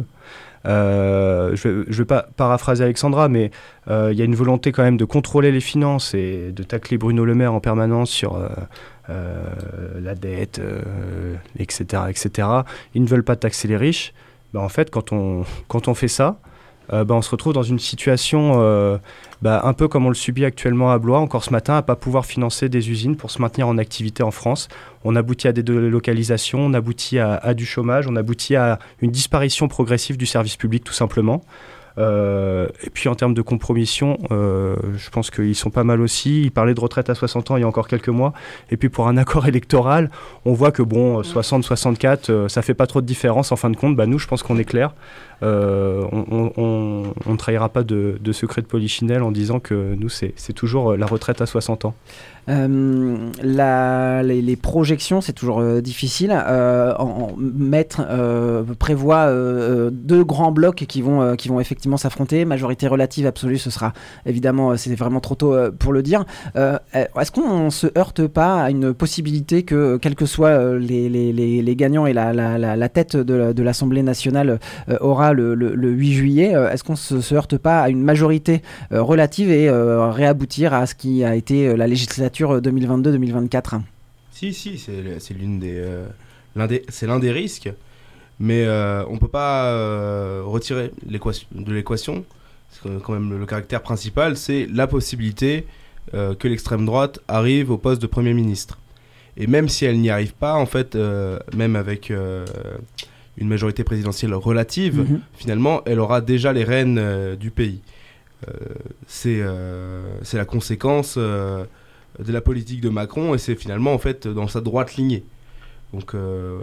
Euh, je ne vais pas paraphraser Alexandra, mais il euh, y a une volonté quand même de contrôler les finances et de tacler Bruno Le Maire en permanence sur euh, euh, la dette, euh, et cetera, et cetera. Ils ne veulent pas taxer les riches. Bah, en fait, quand on, quand on fait ça, euh, bah, on se retrouve dans une situation euh, bah, un peu comme on le subit actuellement à Blois, encore ce matin, à ne pas pouvoir financer des usines pour se maintenir en activité en France. On aboutit à des délocalisations, on aboutit à, à du chômage, on aboutit à une disparition progressive du service public, tout simplement. Euh, et puis en termes de compromission, euh, je pense qu'ils sont pas mal aussi. Ils parlaient de retraite à soixante ans il y a encore quelques mois. Et puis pour un accord électoral, on voit que bon, soixante soixante-quatre, euh, ça fait pas trop de différence. En fin de compte, bah, nous, je pense qu'on est clair. Euh, on, on, on ne trahira pas de, de secret de polichinelle en disant que nous, c'est, c'est toujours la retraite à soixante ans. Euh, la, les, les projections, c'est toujours euh, difficile. Euh, en, en mettre, euh, prévoit euh, deux grands blocs qui vont, euh, qui vont effectivement s'affronter. Majorité relative absolue, ce sera évidemment, euh, c'est vraiment trop tôt euh, pour le dire. Euh, est-ce qu'on ne se heurte pas à une possibilité que, quels que soient euh, les, les, les, les gagnants et la, la, la, la tête de, de l'Assemblée nationale euh, aura le, le, le huit juillet, euh, est-ce qu'on ne se, se heurte pas à une majorité euh, relative et euh, réaboutir à ce qui a été euh, la législature deux mille vingt-deux deux mille vingt-quatre? Si, si, c'est, c'est, l'une des, euh, l'un des, c'est l'un des risques, mais euh, on ne peut pas euh, retirer l'équation, de l'équation, parce que quand même le, le caractère principal, c'est la possibilité euh, que l'extrême droite arrive au poste de Premier ministre. Et même si elle n'y arrive pas, en fait, euh, même avec euh, une majorité présidentielle relative, mm-hmm. finalement, elle aura déjà les rênes euh, du pays. Euh, c'est, euh, c'est la conséquence... Euh, de la politique de Macron, et c'est finalement en fait dans sa droite lignée. Donc euh,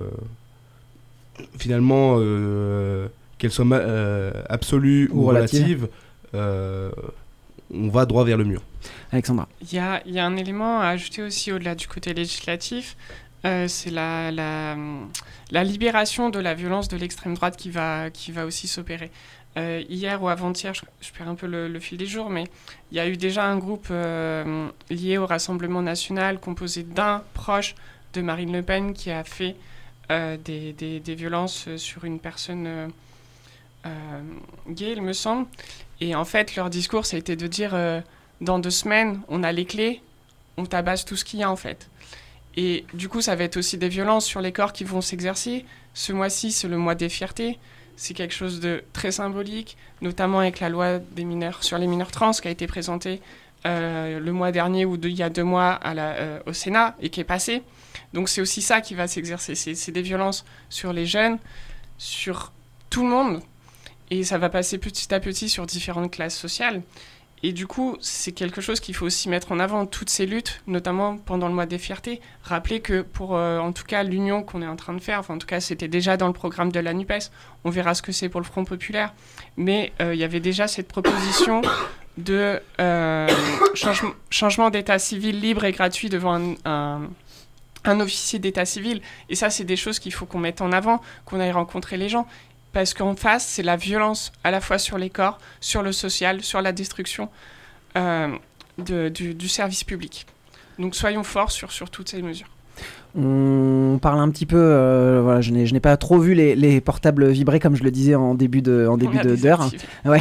finalement euh, qu'elle soit ma- euh, absolue ou, ou relative, relative euh, on va droit vers le mur. Alexandra. Il y a, il y a un élément à ajouter aussi au-delà du côté législatif, euh, c'est la, la, la libération de la violence de l'extrême droite qui va, qui va aussi s'opérer. Euh, hier ou avant-hier, je, je perds un peu le, le fil des jours, mais il y a eu déjà un groupe euh, lié au Rassemblement national composé d'un proche de Marine Le Pen qui a fait euh, des, des, des violences sur une personne euh, euh, gay, il me semble. Et en fait, leur discours, ça a été de dire euh, dans deux semaines, on a les clés, on tabasse tout ce qu'il y a en fait. Et du coup, ça va être aussi des violences sur les corps qui vont s'exercer. Ce mois-ci, c'est le mois des fiertés. C'est quelque chose de très symbolique, notamment avec la loi des mineurs, sur les mineurs trans qui a été présentée euh, le mois dernier ou de, il y a deux mois à la, euh, au Sénat et qui est passée. Donc c'est aussi ça qui va s'exercer. C'est, c'est des violences sur les jeunes, sur tout le monde. Et ça va passer petit à petit sur différentes classes sociales. Et du coup, c'est quelque chose qu'il faut aussi mettre en avant, toutes ces luttes, notamment pendant le mois des fiertés. Rappeler que pour, euh, en tout cas, l'union qu'on est en train de faire, enfin, en tout cas, c'était déjà dans le programme de la NUPES, on verra ce que c'est pour le Front Populaire, mais euh, il y avait déjà cette proposition de euh, change, changement d'état civil libre et gratuit devant un, un, un officier d'état civil. Et ça, c'est des choses qu'il faut qu'on mette en avant, qu'on aille rencontrer les gens. Parce qu'en face, c'est la violence à la fois sur les corps, sur le social, sur la destruction euh, de, du, du service public. Donc soyons forts sur, sur toutes ces mesures. On parle un petit peu, euh, voilà, je n'ai, je n'ai pas trop vu les, les portables vibrer comme je le disais en début de, en début de, d'heure. Ouais.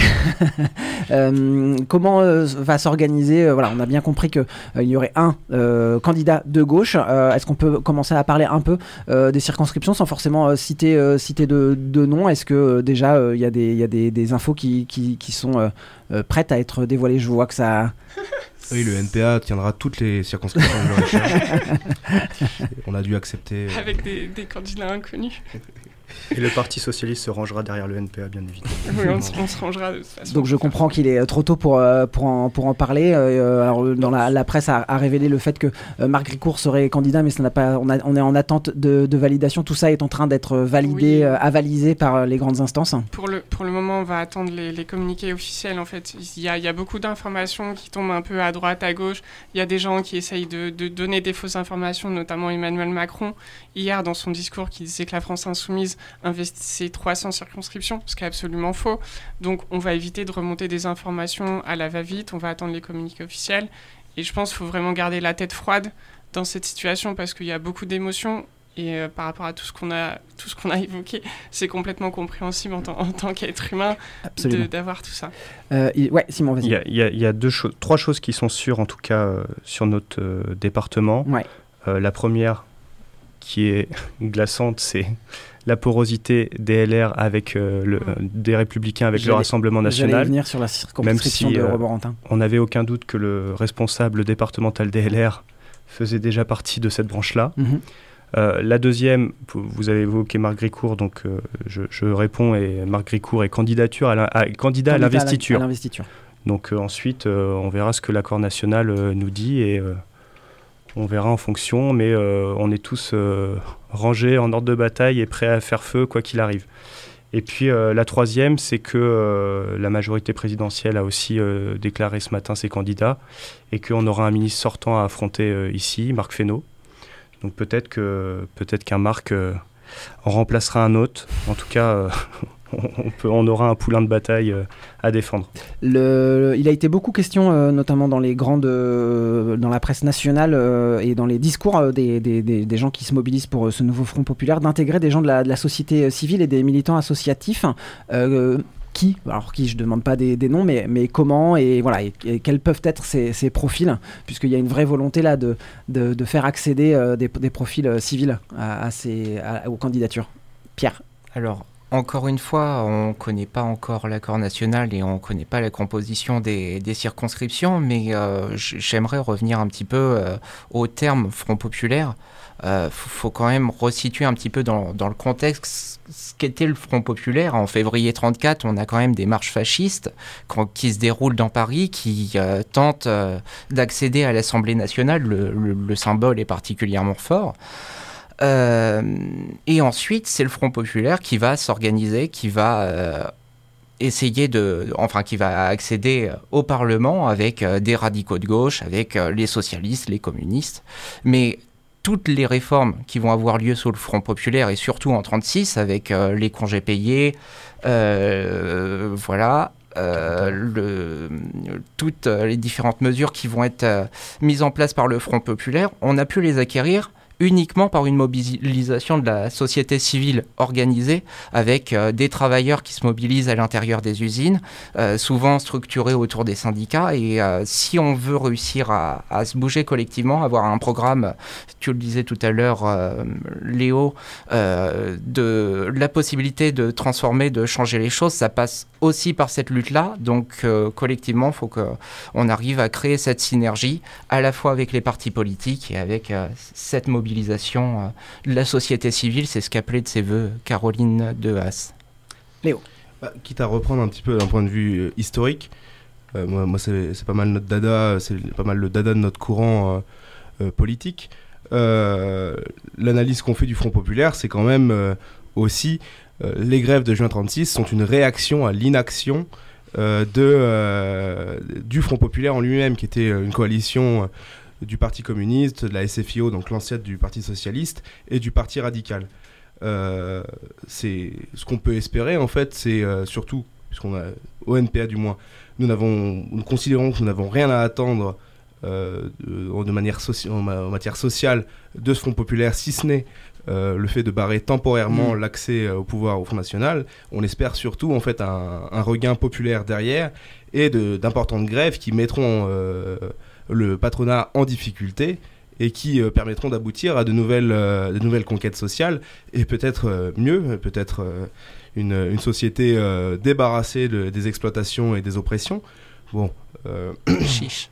euh, comment euh, va s'organiser euh, voilà, on a bien compris qu'il euh, y aurait un euh, candidat de gauche. Euh, est-ce qu'on peut commencer à parler un peu euh, des circonscriptions sans forcément euh, citer, euh, citer de, de noms? Est-ce que euh, déjà il euh, y a, des, y a des, des infos qui, qui, qui sont euh, euh, prêtes à être dévoilées? Je vois que ça... Oui, le N P A tiendra toutes les circonscriptions de Loir-et-Cher. On a dû accepter. Euh... Avec des, des candidats inconnus. Et le Parti Socialiste se rangera derrière le N P A, bien évidemment. Oui, on, on se rangera de toute façon. Donc je comprends qu'il est trop tôt pour, euh, pour, en, pour en parler. Euh, alors, dans la, la presse a, a révélé le fait que euh, Marc Gricourt serait candidat, mais ça n'a pas, on, a, on est en attente de, de validation. Tout ça est en train d'être validé, oui. euh, avalisé par euh, les grandes instances. Pour le, pour le moment, on va attendre les, les communiqués officiels. En fait, il y a, il y a beaucoup d'informations qui tombent un peu à droite, à gauche. Il y a des gens qui essayent de, de donner des fausses informations, notamment Emmanuel Macron, hier dans son discours, qui disait que la France insoumise investissait trois cents circonscriptions, ce qui est absolument faux. Donc on va éviter de remonter des informations à la va-vite, on va attendre les communiqués officiels. Et je pense qu'il faut vraiment garder la tête froide dans cette situation parce qu'il y a beaucoup d'émotions. Et euh, par rapport à tout ce qu'on a, tout ce qu'on a évoqué, c'est complètement compréhensible en, t- en tant qu'être humain de, d'avoir tout ça. Euh, y, ouais, Simon, vas-y. Il y a, il y a, il y a deux choses, trois choses qui sont sûres en tout cas euh, sur notre euh, département. Ouais. Euh, la première, qui est glaçante, c'est la porosité des L R avec euh, le, euh, des Républicains avec j'allais, le Rassemblement National. J'allais venir sur la circonscription Même si, de euh, Romorantin. On n'avait aucun doute que le responsable départemental des L R faisait déjà partie de cette branche-là. Mm-hmm. Euh, la deuxième, vous avez évoqué Marc Gricourt, donc euh, je, je réponds, et Marc Gricourt est candidature à, la, à, candidat, candidat à l'investiture. À l'investiture. Donc euh, ensuite, euh, on verra ce que l'accord national euh, nous dit et euh, on verra en fonction, mais euh, on est tous euh, rangés en ordre de bataille et prêts à faire feu quoi qu'il arrive. Et puis euh, la troisième, c'est que euh, la majorité présidentielle a aussi euh, déclaré ce matin ses candidats et qu'on aura un ministre sortant à affronter euh, ici, Marc Fesneau. Donc peut-être, que, peut-être qu'un Marc euh, en remplacera un autre. En tout cas, euh, on, peut, on aura un poulain de bataille euh, à défendre. Le, il a été beaucoup question, euh, notamment dans les grandes, euh, dans la presse nationale euh, et dans les discours euh, des, des, des, des gens qui se mobilisent pour euh, ce nouveau Front populaire, d'intégrer des gens de la, de la société civile et des militants associatifs. Euh, Qui, alors qui, je ne demande pas des, des noms, mais, mais comment et, voilà, et, et quels peuvent être ces, ces profils, puisqu'il y a une vraie volonté là de, de, de faire accéder euh, des, des profils euh, civils à, à ces, à, aux candidatures. Pierre. Alors, encore une fois, on ne connaît pas encore l'accord national et on ne connaît pas la composition des, des circonscriptions, mais euh, j'aimerais revenir un petit peu euh, au terme Front populaire. Il euh, faut, faut quand même resituer un petit peu dans, dans le contexte ce qu'était le Front populaire. En février trente-quatre, on a quand même des marches fascistes quand, qui se déroulent dans Paris, qui euh, tentent euh, d'accéder à l'Assemblée nationale. Le, le, le symbole est particulièrement fort. Euh, et ensuite, c'est le Front populaire qui va s'organiser, qui va... Euh, essayer de, enfin qui va accéder au Parlement avec euh, des radicaux de gauche, avec euh, les socialistes, les communistes, mais toutes les réformes qui vont avoir lieu sous le Front populaire et surtout en trente-six avec euh, les congés payés, euh, voilà, euh, le, toutes les différentes mesures qui vont être euh, mises en place par le Front populaire, on a pu les acquérir uniquement par une mobilisation de la société civile organisée avec euh, des travailleurs qui se mobilisent à l'intérieur des usines, euh, souvent structurés autour des syndicats. Et euh, si on veut réussir à, à se bouger collectivement, avoir un programme, tu le disais tout à l'heure, euh, Léo, euh, de la possibilité de transformer, de changer les choses, ça passe aussi par cette lutte-là. Donc euh, collectivement, il faut qu'on arrive à créer cette synergie à la fois avec les partis politiques et avec euh, cette mobilisation de la société civile. C'est ce qu'appelait de ses voeux Caroline de Haas. Léo. Bah, quitte à reprendre un petit peu d'un point de vue euh, historique, euh, moi, moi c'est, c'est pas mal notre dada, c'est pas mal le dada de notre courant euh, euh, politique. Euh, l'analyse qu'on fait du Front populaire, c'est quand même euh, aussi euh, les grèves de juin trente-six sont une réaction à l'inaction euh, de, euh, du Front populaire en lui-même, qui était une coalition euh, du Parti communiste, de la S F I O, donc l'ancienne du Parti socialiste, et du Parti radical. Euh, c'est ce qu'on peut espérer, en fait, c'est euh, surtout, puisqu'on a, au N P A du moins, nous, n'avons, nous considérons que nous n'avons rien à attendre euh, de, de manière soci- en, ma- en matière sociale de ce Front populaire, si ce n'est euh, le fait de barrer temporairement mmh. l'accès au pouvoir au Front national. On espère surtout en fait un, un regain populaire derrière et de, d'importantes grèves qui mettront euh, le patronat en difficulté et qui euh, permettront d'aboutir à de nouvelles, euh, de nouvelles conquêtes sociales et peut-être euh, mieux, peut-être euh, une, une société euh, débarrassée de, des exploitations et des oppressions. Bon, euh, chiche.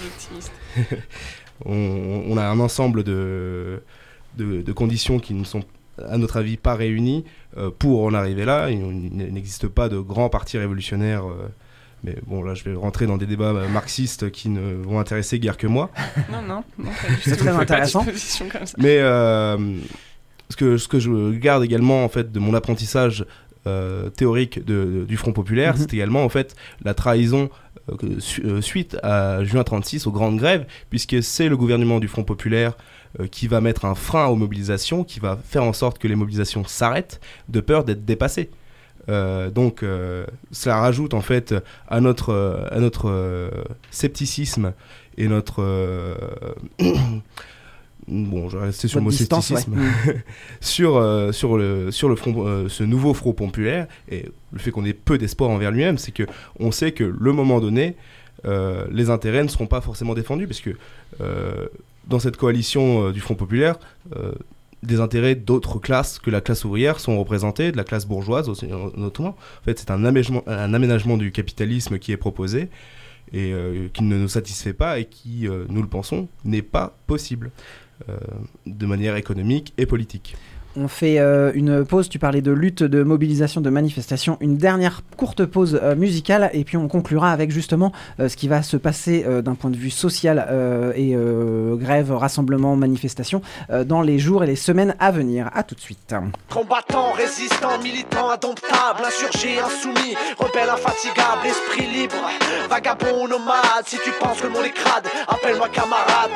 on, on a un ensemble de, de, de conditions qui ne sont, à notre avis, pas réunies euh, pour en arriver là. Il, il n'existe pas de grands partis révolutionnaires. Euh, mais bon, là, je vais rentrer dans des débats euh, marxistes qui ne vont intéresser guère que moi. Non, non, non c'est très intéressant. Mais euh, ce, que, ce que je garde également en fait, de mon apprentissage euh, théorique de, de, du Front populaire, mm-hmm. c'est également en fait, la trahison euh, su, euh, suite à juin trente-six, aux grandes grèves, puisque c'est le gouvernement du Front populaire euh, qui va mettre un frein aux mobilisations, qui va faire en sorte que les mobilisations s'arrêtent, de peur d'être dépassées. Euh, donc euh, cela rajoute en fait à notre, euh, à notre euh, scepticisme et notre euh, bon je vais rester sur le mot scepticisme ouais. sur, euh, sur, le, sur le front, euh, ce nouveau Front populaire et le fait qu'on ait peu d'espoir envers lui-même, c'est qu'on sait que le moment donné euh, les intérêts ne seront pas forcément défendus parce que euh, dans cette coalition euh, du Front populaire euh, des intérêts d'autres classes que la classe ouvrière sont représentés, de la classe bourgeoise aussi, notamment. En fait, c'est un aménagement, un aménagement du capitalisme qui est proposé et euh, qui ne nous satisfait pas et qui, euh, nous le pensons, n'est pas possible euh, de manière économique et politique. On fait euh, une pause, tu parlais de lutte, de mobilisation, de manifestation, une dernière courte pause euh, musicale et puis on conclura avec justement euh, ce qui va se passer euh, d'un point de vue social euh, et euh, grève, rassemblement, manifestation euh, dans les jours et les semaines à venir. A tout de suite. Combattant, résistant, militant, indomptable, insurgé, insoumis, rebelle, infatigable, esprit libre, vagabond ou nomade, si tu penses que le monde est crade, appelle-moi camarade.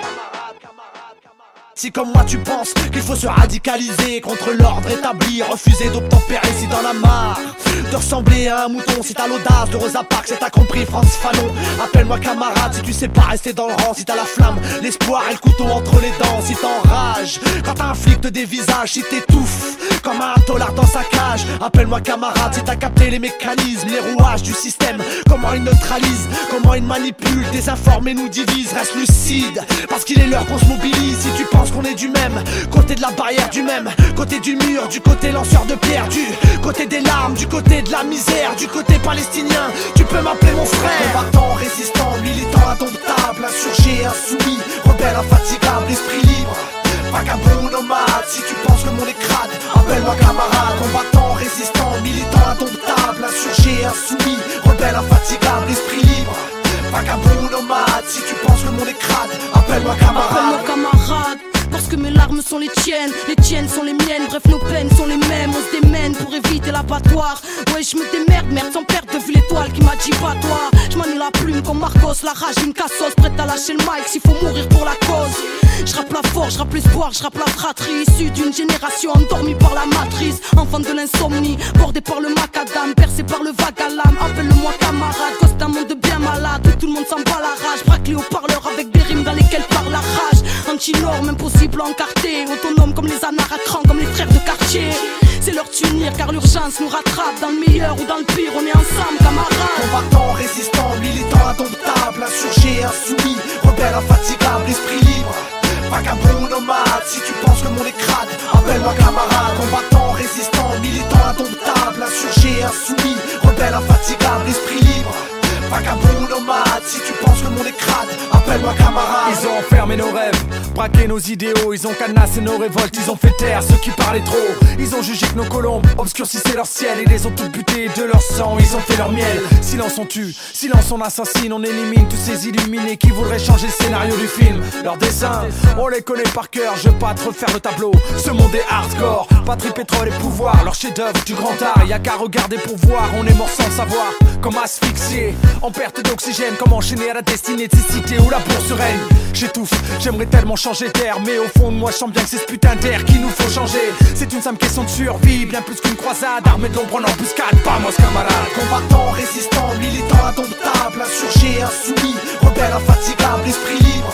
Si comme moi tu penses qu'il faut se radicaliser contre l'ordre établi, refuser d'obtempérer si t'en as marre de ressembler à un mouton, si t'as l'audace de Rosa Parks, si t'as compris Frantz Fanon, appelle-moi camarade si tu sais pas rester dans le rang, si t'as la flamme, l'espoir et le couteau entre les dents, si t'enrages quand t'as un flic te dévisage, si t'étouffes comme un tolard dans sa cage, appelle-moi camarade si t'as capté les mécanismes, les rouages du système, comment il neutralise, comment il manipule, désinforme et nous divise, reste lucide parce qu'il est l'heure qu'on se mobilise, si tu penses qu'on est du même côté de la barrière, du même côté du mur, du côté lanceur de pierre, du côté des larmes, du côté de la misère, du côté palestinien, tu peux m'appeler mon frère. Combattant, résistant, militant, indomptable, insurgé, insoumis, rebelle, infatigable, esprit libre, vagabond, nomade, si tu penses que le monde est crade, appelle-moi camarade. Combattant, résistant, militant, indomptable, insurgé, insoumis, rebelle, infatigable, esprit libre, vagabond, nomade, si tu penses que le monde est crade, appelle-moi camarade. Appelle-moi camarade. Parce que mes larmes sont les tiennes, les tiennes sont les miennes, bref nos peines sont les mêmes, on se démène pour éviter l'abattoir. Ouais je me démerde, merde sans perdre de vue l'étoile qui m'a dit pas toi. Je manie la plume comme Marcos, la rage une cassos, prête à lâcher le mic s'il faut mourir pour la cause. Je rappe la force, je rappe l'espoir, je rappe la fratrie, issue d'une génération endormie par la matrice, enfant de l'insomnie, bordé par le macadam, percé par le vague à l'âme, appelle-moi camarade, cause d'un monde bien malade, où tout le monde s'en bat la rage, braqué au parleur avec des rimes dans lesquelles parle la rage, anti-norme, impossible encarté, autonome comme les anards à cran, comme les frères de quartier. C'est leur tunir car l'urgence nous rattrape, dans le meilleur ou dans le pire, on est ensemble camarades. Combattant, résistant, militant, indomptable, insurgé, insoumis, rebelle, infatigable, esprit libre, vagabond, nomade, si tu penses que le monde est crade, appelle-moi camarade. Combattant, résistant, militant, indomptable, insurgé, insoumis, rebelle, infatigable, esprit libre, vagabond, nomade, si tu penses que le monde est crade, appelle-moi camarade. Ils ont enfermé nos rêves, braqué nos idéaux, ils ont cadenassé nos révoltes, ils ont fait taire ceux qui parlaient trop. Ils ont jugé que nos colombes obscurcissaient leur ciel, ils les ont toutes butées de leur sang, ils ont fait leur miel. Silence on tue, silence on assassine, on élimine tous ces illuminés qui voudraient changer le scénario du film. Leurs dessins, on les connaît par cœur, je veux pas te refaire le tableau. Ce monde est hardcore, patrie, pétrole et pouvoir, leur chef-d'œuvre du grand art, y'a qu'à regarder pour voir, on est mort sans le savoir. Comme asphyxié, en perte d'oxygène, comme enchaîné à la destinée de ces cités où la bourse règne. J'étouffe, j'aimerais tellement changer d'air, mais au fond de moi je sens bien que c'est ce putain d'air qu'il nous faut changer. C'est une simple question de survie, bien plus qu'une croisade, armée de l'ombre en embuscade, pas moi ce camarade. Combattant, résistant, militant, indomptable, insurgé, insoumis, rebelle, infatigable, esprit libre,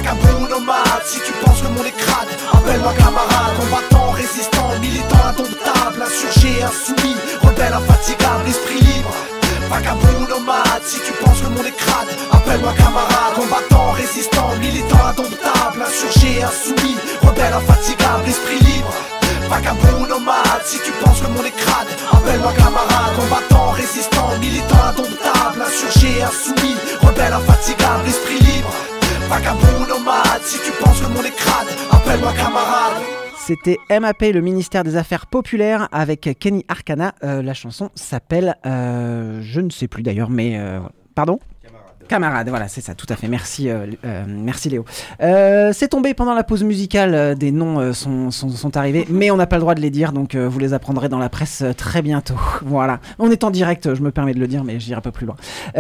Vagabond nomade, si tu penses que le monde est crade, appelle-moi camarade. Combattant, résistant, militant indomptable, insurgé, insoumis, rebelle infatigable, esprit libre. Vagabond nomade, si tu penses que le monde est crade, appelle-moi camarade. Combattant, résistant, militant indomptable, insurgé, insoumis, rebelle infatigable, esprit libre. Vagabond nomade, si tu penses que le monde est crade, appelle-moi camarade. Combattant, résistant, militant indomptable, insurgé, insoumis, rebelle infatigable, esprit libre. Vagabond nomade, si tu penses que le monde est crade, appelle-moi camarade. C'était M A P, le ministère des Affaires populaires, avec Kenny Arcana. Euh, la chanson s'appelle, euh, je ne sais plus d'ailleurs, mais euh, pardon. Camarade, voilà, c'est ça, tout à fait. Merci, euh, euh, merci Léo. Euh, c'est tombé pendant la pause musicale, euh, des noms euh, sont, sont, sont arrivés, mais on n'a pas le droit de les dire, donc euh, vous les apprendrez dans la presse euh, très bientôt. Voilà, on est en direct, je me permets de le dire, mais j'irai pas plus loin.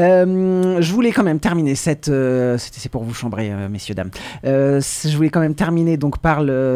Euh, je voulais quand même terminer cette... Euh, c'était, c'est pour vous chambrer, euh, messieurs, dames. Euh, je voulais quand même terminer donc, par,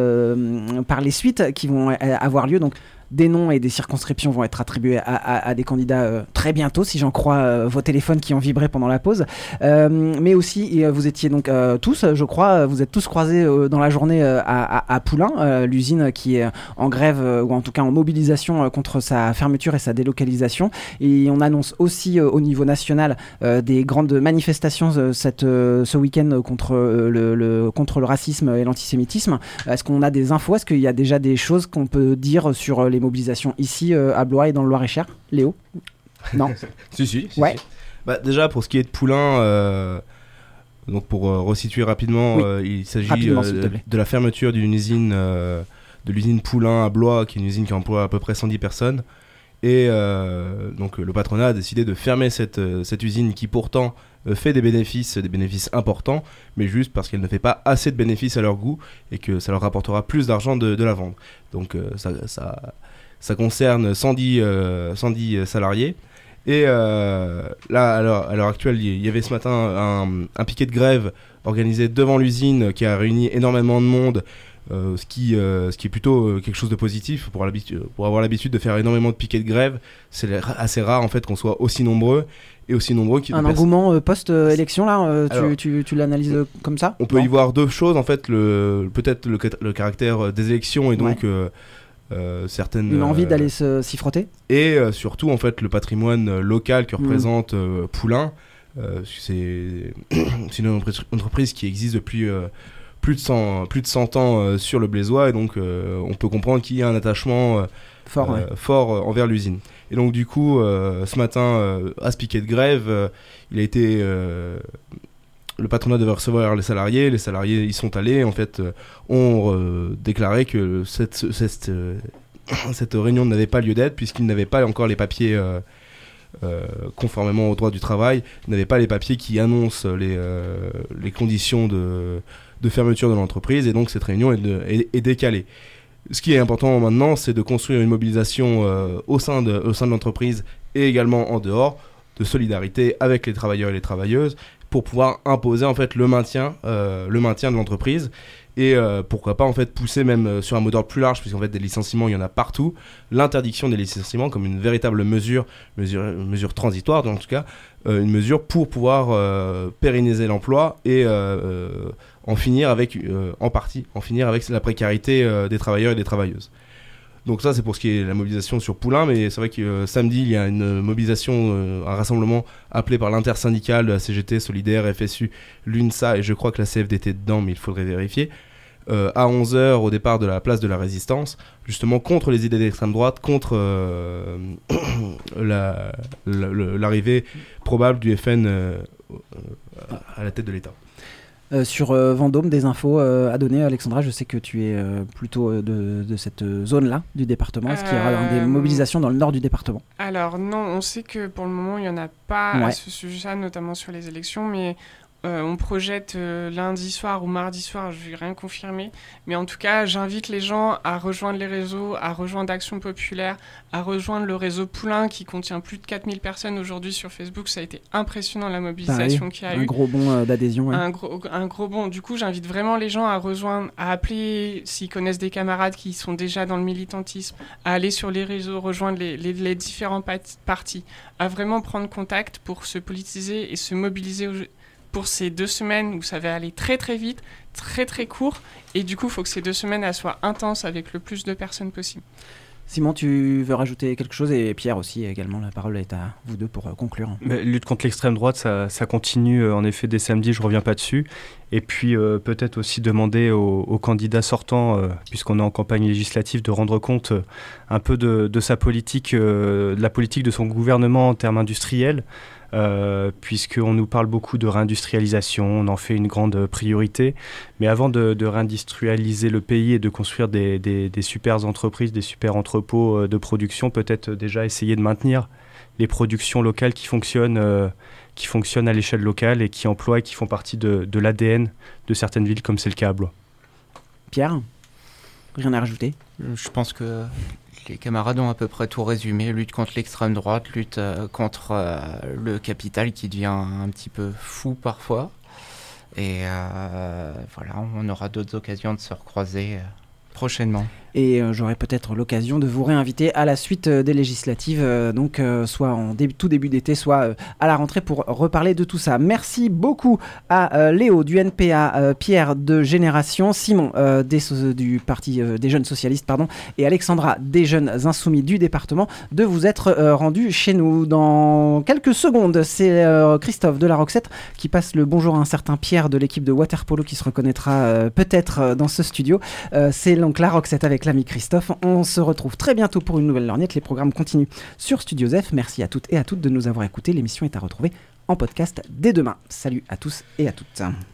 le, par les suites qui vont avoir lieu, donc des noms et des circonscriptions vont être attribués à, à, à des candidats euh, très bientôt, si j'en crois euh, vos téléphones qui ont vibré pendant la pause. Euh, mais aussi, et, euh, vous étiez donc euh, tous, je crois, vous êtes tous croisés euh, dans la journée euh, à, à, à Poulain, euh, l'usine qui est en grève, euh, ou en tout cas en mobilisation euh, contre sa fermeture et sa délocalisation. Et on annonce aussi euh, au niveau national euh, des grandes manifestations euh, cette, euh, ce week-end contre, euh, le, le, contre le racisme et l'antisémitisme. Est-ce qu'on a des infos? Est-ce qu'il y a déjà des choses qu'on peut dire sur euh, les mobilisations ici euh, à Blois et dans le Loir-et-Cher? Léo? Non. si, si, si, ouais. si. Bah, déjà, pour ce qui est de Poulain, euh, donc pour euh, resituer rapidement, oui. euh, il s'agit euh, de, de la fermeture d'une usine, euh, de l'usine Poulain à Blois, qui est une usine qui emploie à peu près cent dix personnes. Et euh, donc le patronat a décidé de fermer cette, euh, cette usine qui pourtant euh, fait des bénéfices, des bénéfices importants, mais juste parce qu'elle ne fait pas assez de bénéfices à leur goût et que ça leur rapportera plus d'argent de, de la vendre. Donc euh, ça, ça, ça concerne cent dix, euh, cent dix salariés. Et euh, là, à l'heure, à l'heure actuelle, il y avait ce matin un, un piquet de grève organisé devant l'usine qui a réuni énormément de monde. Euh, ce, qui, euh, ce qui est plutôt euh, quelque chose de positif pour, pour avoir l'habitude de faire énormément de piquets de grève. C'est assez rare en fait qu'on soit aussi nombreux et aussi nombreux qui un engouement euh, post-élection là euh, Alors, tu, tu, tu l'analyses euh, comme ça? On peut non. y voir deux choses en fait, le, peut-être le, le caractère des élections et donc ouais. euh, euh, certaines une envie euh, d'aller se, s'y frotter et euh, surtout en fait le patrimoine local que représente mmh. euh, Poulain. Euh, c'est, c'est une entreprise qui existe depuis euh, plus de cent, plus de cent ans euh, sur le Blésois et donc euh, on peut comprendre qu'il y a un attachement euh, fort, euh, ouais. fort euh, envers l'usine. Et donc du coup, euh, ce matin, euh, à ce piquet de grève, euh, il a été, euh, le patronat devait recevoir les salariés, les salariés y sont allés, en fait, euh, ont euh, déclaré que cette, cette, euh, cette réunion n'avait pas lieu d'être puisqu'ils n'avaient pas encore les papiers euh, Euh, conformément au droit du travail, n'avaient pas les papiers qui annoncent les, euh, les conditions de, de fermeture de l'entreprise et donc cette réunion est, de, est, est décalée. Ce qui est important maintenant, c'est de construire une mobilisation euh, au, sein de, au sein de l'entreprise et également en dehors, de solidarité avec les travailleurs et les travailleuses pour pouvoir imposer en fait le maintien, euh, le maintien de l'entreprise. Et euh, pourquoi pas en fait pousser même euh, sur un mot d'ordre plus large, puisqu'en fait des licenciements il y en a partout, l'interdiction des licenciements comme une véritable mesure, mesure, mesure transitoire en tout cas, euh, une mesure pour pouvoir euh, pérenniser l'emploi et euh, euh, en finir avec, euh, en partie, en finir avec la précarité euh, des travailleurs et des travailleuses. Donc ça c'est pour ce qui est de la mobilisation sur Poulain, mais c'est vrai que euh, samedi il y a une mobilisation, euh, un rassemblement appelé par l'intersyndicale de la C G T, Solidaire, F S U, l'UNSA et je crois que la C F D T dedans, mais il faudrait vérifier, euh, à onze heures au départ de la place de la Résistance, justement contre les idées d'extrême droite, contre euh, la, la, l'arrivée probable du F N euh, à la tête de l'État. Euh, sur euh, Vendôme, des infos euh, à donner, Alexandra? Je sais que tu es euh, plutôt euh, de, de cette zone-là du département. Est-ce euh... qu'il y aura des mobilisations dans le nord du département? Alors non, on sait que pour le moment, il n'y en a pas ouais. à ce sujet-là, notamment sur les élections, mais euh, on projette euh, lundi soir ou mardi soir, je ne vais rien confirmer, mais en tout cas, j'invite les gens à rejoindre les réseaux, à rejoindre Action Populaire, à rejoindre le réseau Poulain qui contient plus de quatre mille personnes aujourd'hui sur Facebook. Ça a été impressionnant la mobilisation bah oui, qu'il y a un eu. Un gros bond euh, d'adhésion. Ouais. Un, gros, un gros bond. Du coup, j'invite vraiment les gens à rejoindre, à appeler, s'ils connaissent des camarades qui sont déjà dans le militantisme, à aller sur les réseaux, rejoindre les, les, les différents pat- partis, à vraiment prendre contact pour se politiser et se mobiliser au, pour ces deux semaines où ça va aller très très vite, très très court, et du coup, il faut que ces deux semaines elles soient intenses avec le plus de personnes possible. Simon, tu veux rajouter quelque chose? Et Pierre aussi, également, la parole est à vous deux pour euh, conclure. Mais lutte contre l'extrême droite, ça, ça continue euh, en effet dès samedi, je ne reviens pas dessus. Et puis euh, peut-être aussi demander aux, aux candidats sortants, euh, puisqu'on est en campagne législative, de rendre compte euh, un peu de, de sa politique, euh, de la politique de son gouvernement en termes industriels. Euh, puisqu'on nous parle beaucoup de réindustrialisation, on en fait une grande priorité. Mais avant de, de réindustrialiser le pays et de construire des, des, des super entreprises, des super entrepôts de production, peut-être déjà essayer de maintenir les productions locales qui fonctionnent, euh, qui fonctionnent à l'échelle locale et qui emploient et qui font partie de, de l'A D N de certaines villes, comme c'est le cas à Blois. Pierre, rien à rajouter? Je pense que les camarades ont à peu près tout résumé. Lutte contre l'extrême droite, lutte euh, contre euh, le capital qui devient un petit peu fou parfois. Et euh, voilà, on aura d'autres occasions de se recroiser euh, prochainement. Et euh, j'aurai peut-être l'occasion de vous réinviter à la suite euh, des législatives, euh, donc euh, soit en début, tout début d'été, soit euh, à la rentrée pour reparler de tout ça. Merci beaucoup à euh, Léo du N P A, euh, Pierre de Génération, Simon euh, des, so- du Parti euh, des Jeunes Socialistes, pardon, et Alexandra des Jeunes Insoumis du département de vous être euh, rendus chez nous. Dans quelques secondes, c'est euh, Christophe de la Roxette qui passe le bonjour à un certain Pierre de l'équipe de waterpolo qui se reconnaîtra euh, peut-être euh, dans ce studio. Euh, c'est donc la Roxette avec l'ami Christophe. On se retrouve très bientôt pour une nouvelle lorgnette. Les programmes continuent sur Studio Zef. Merci à toutes et à toutes de nous avoir écoutés. L'émission est à retrouver en podcast dès demain. Salut à tous et à toutes.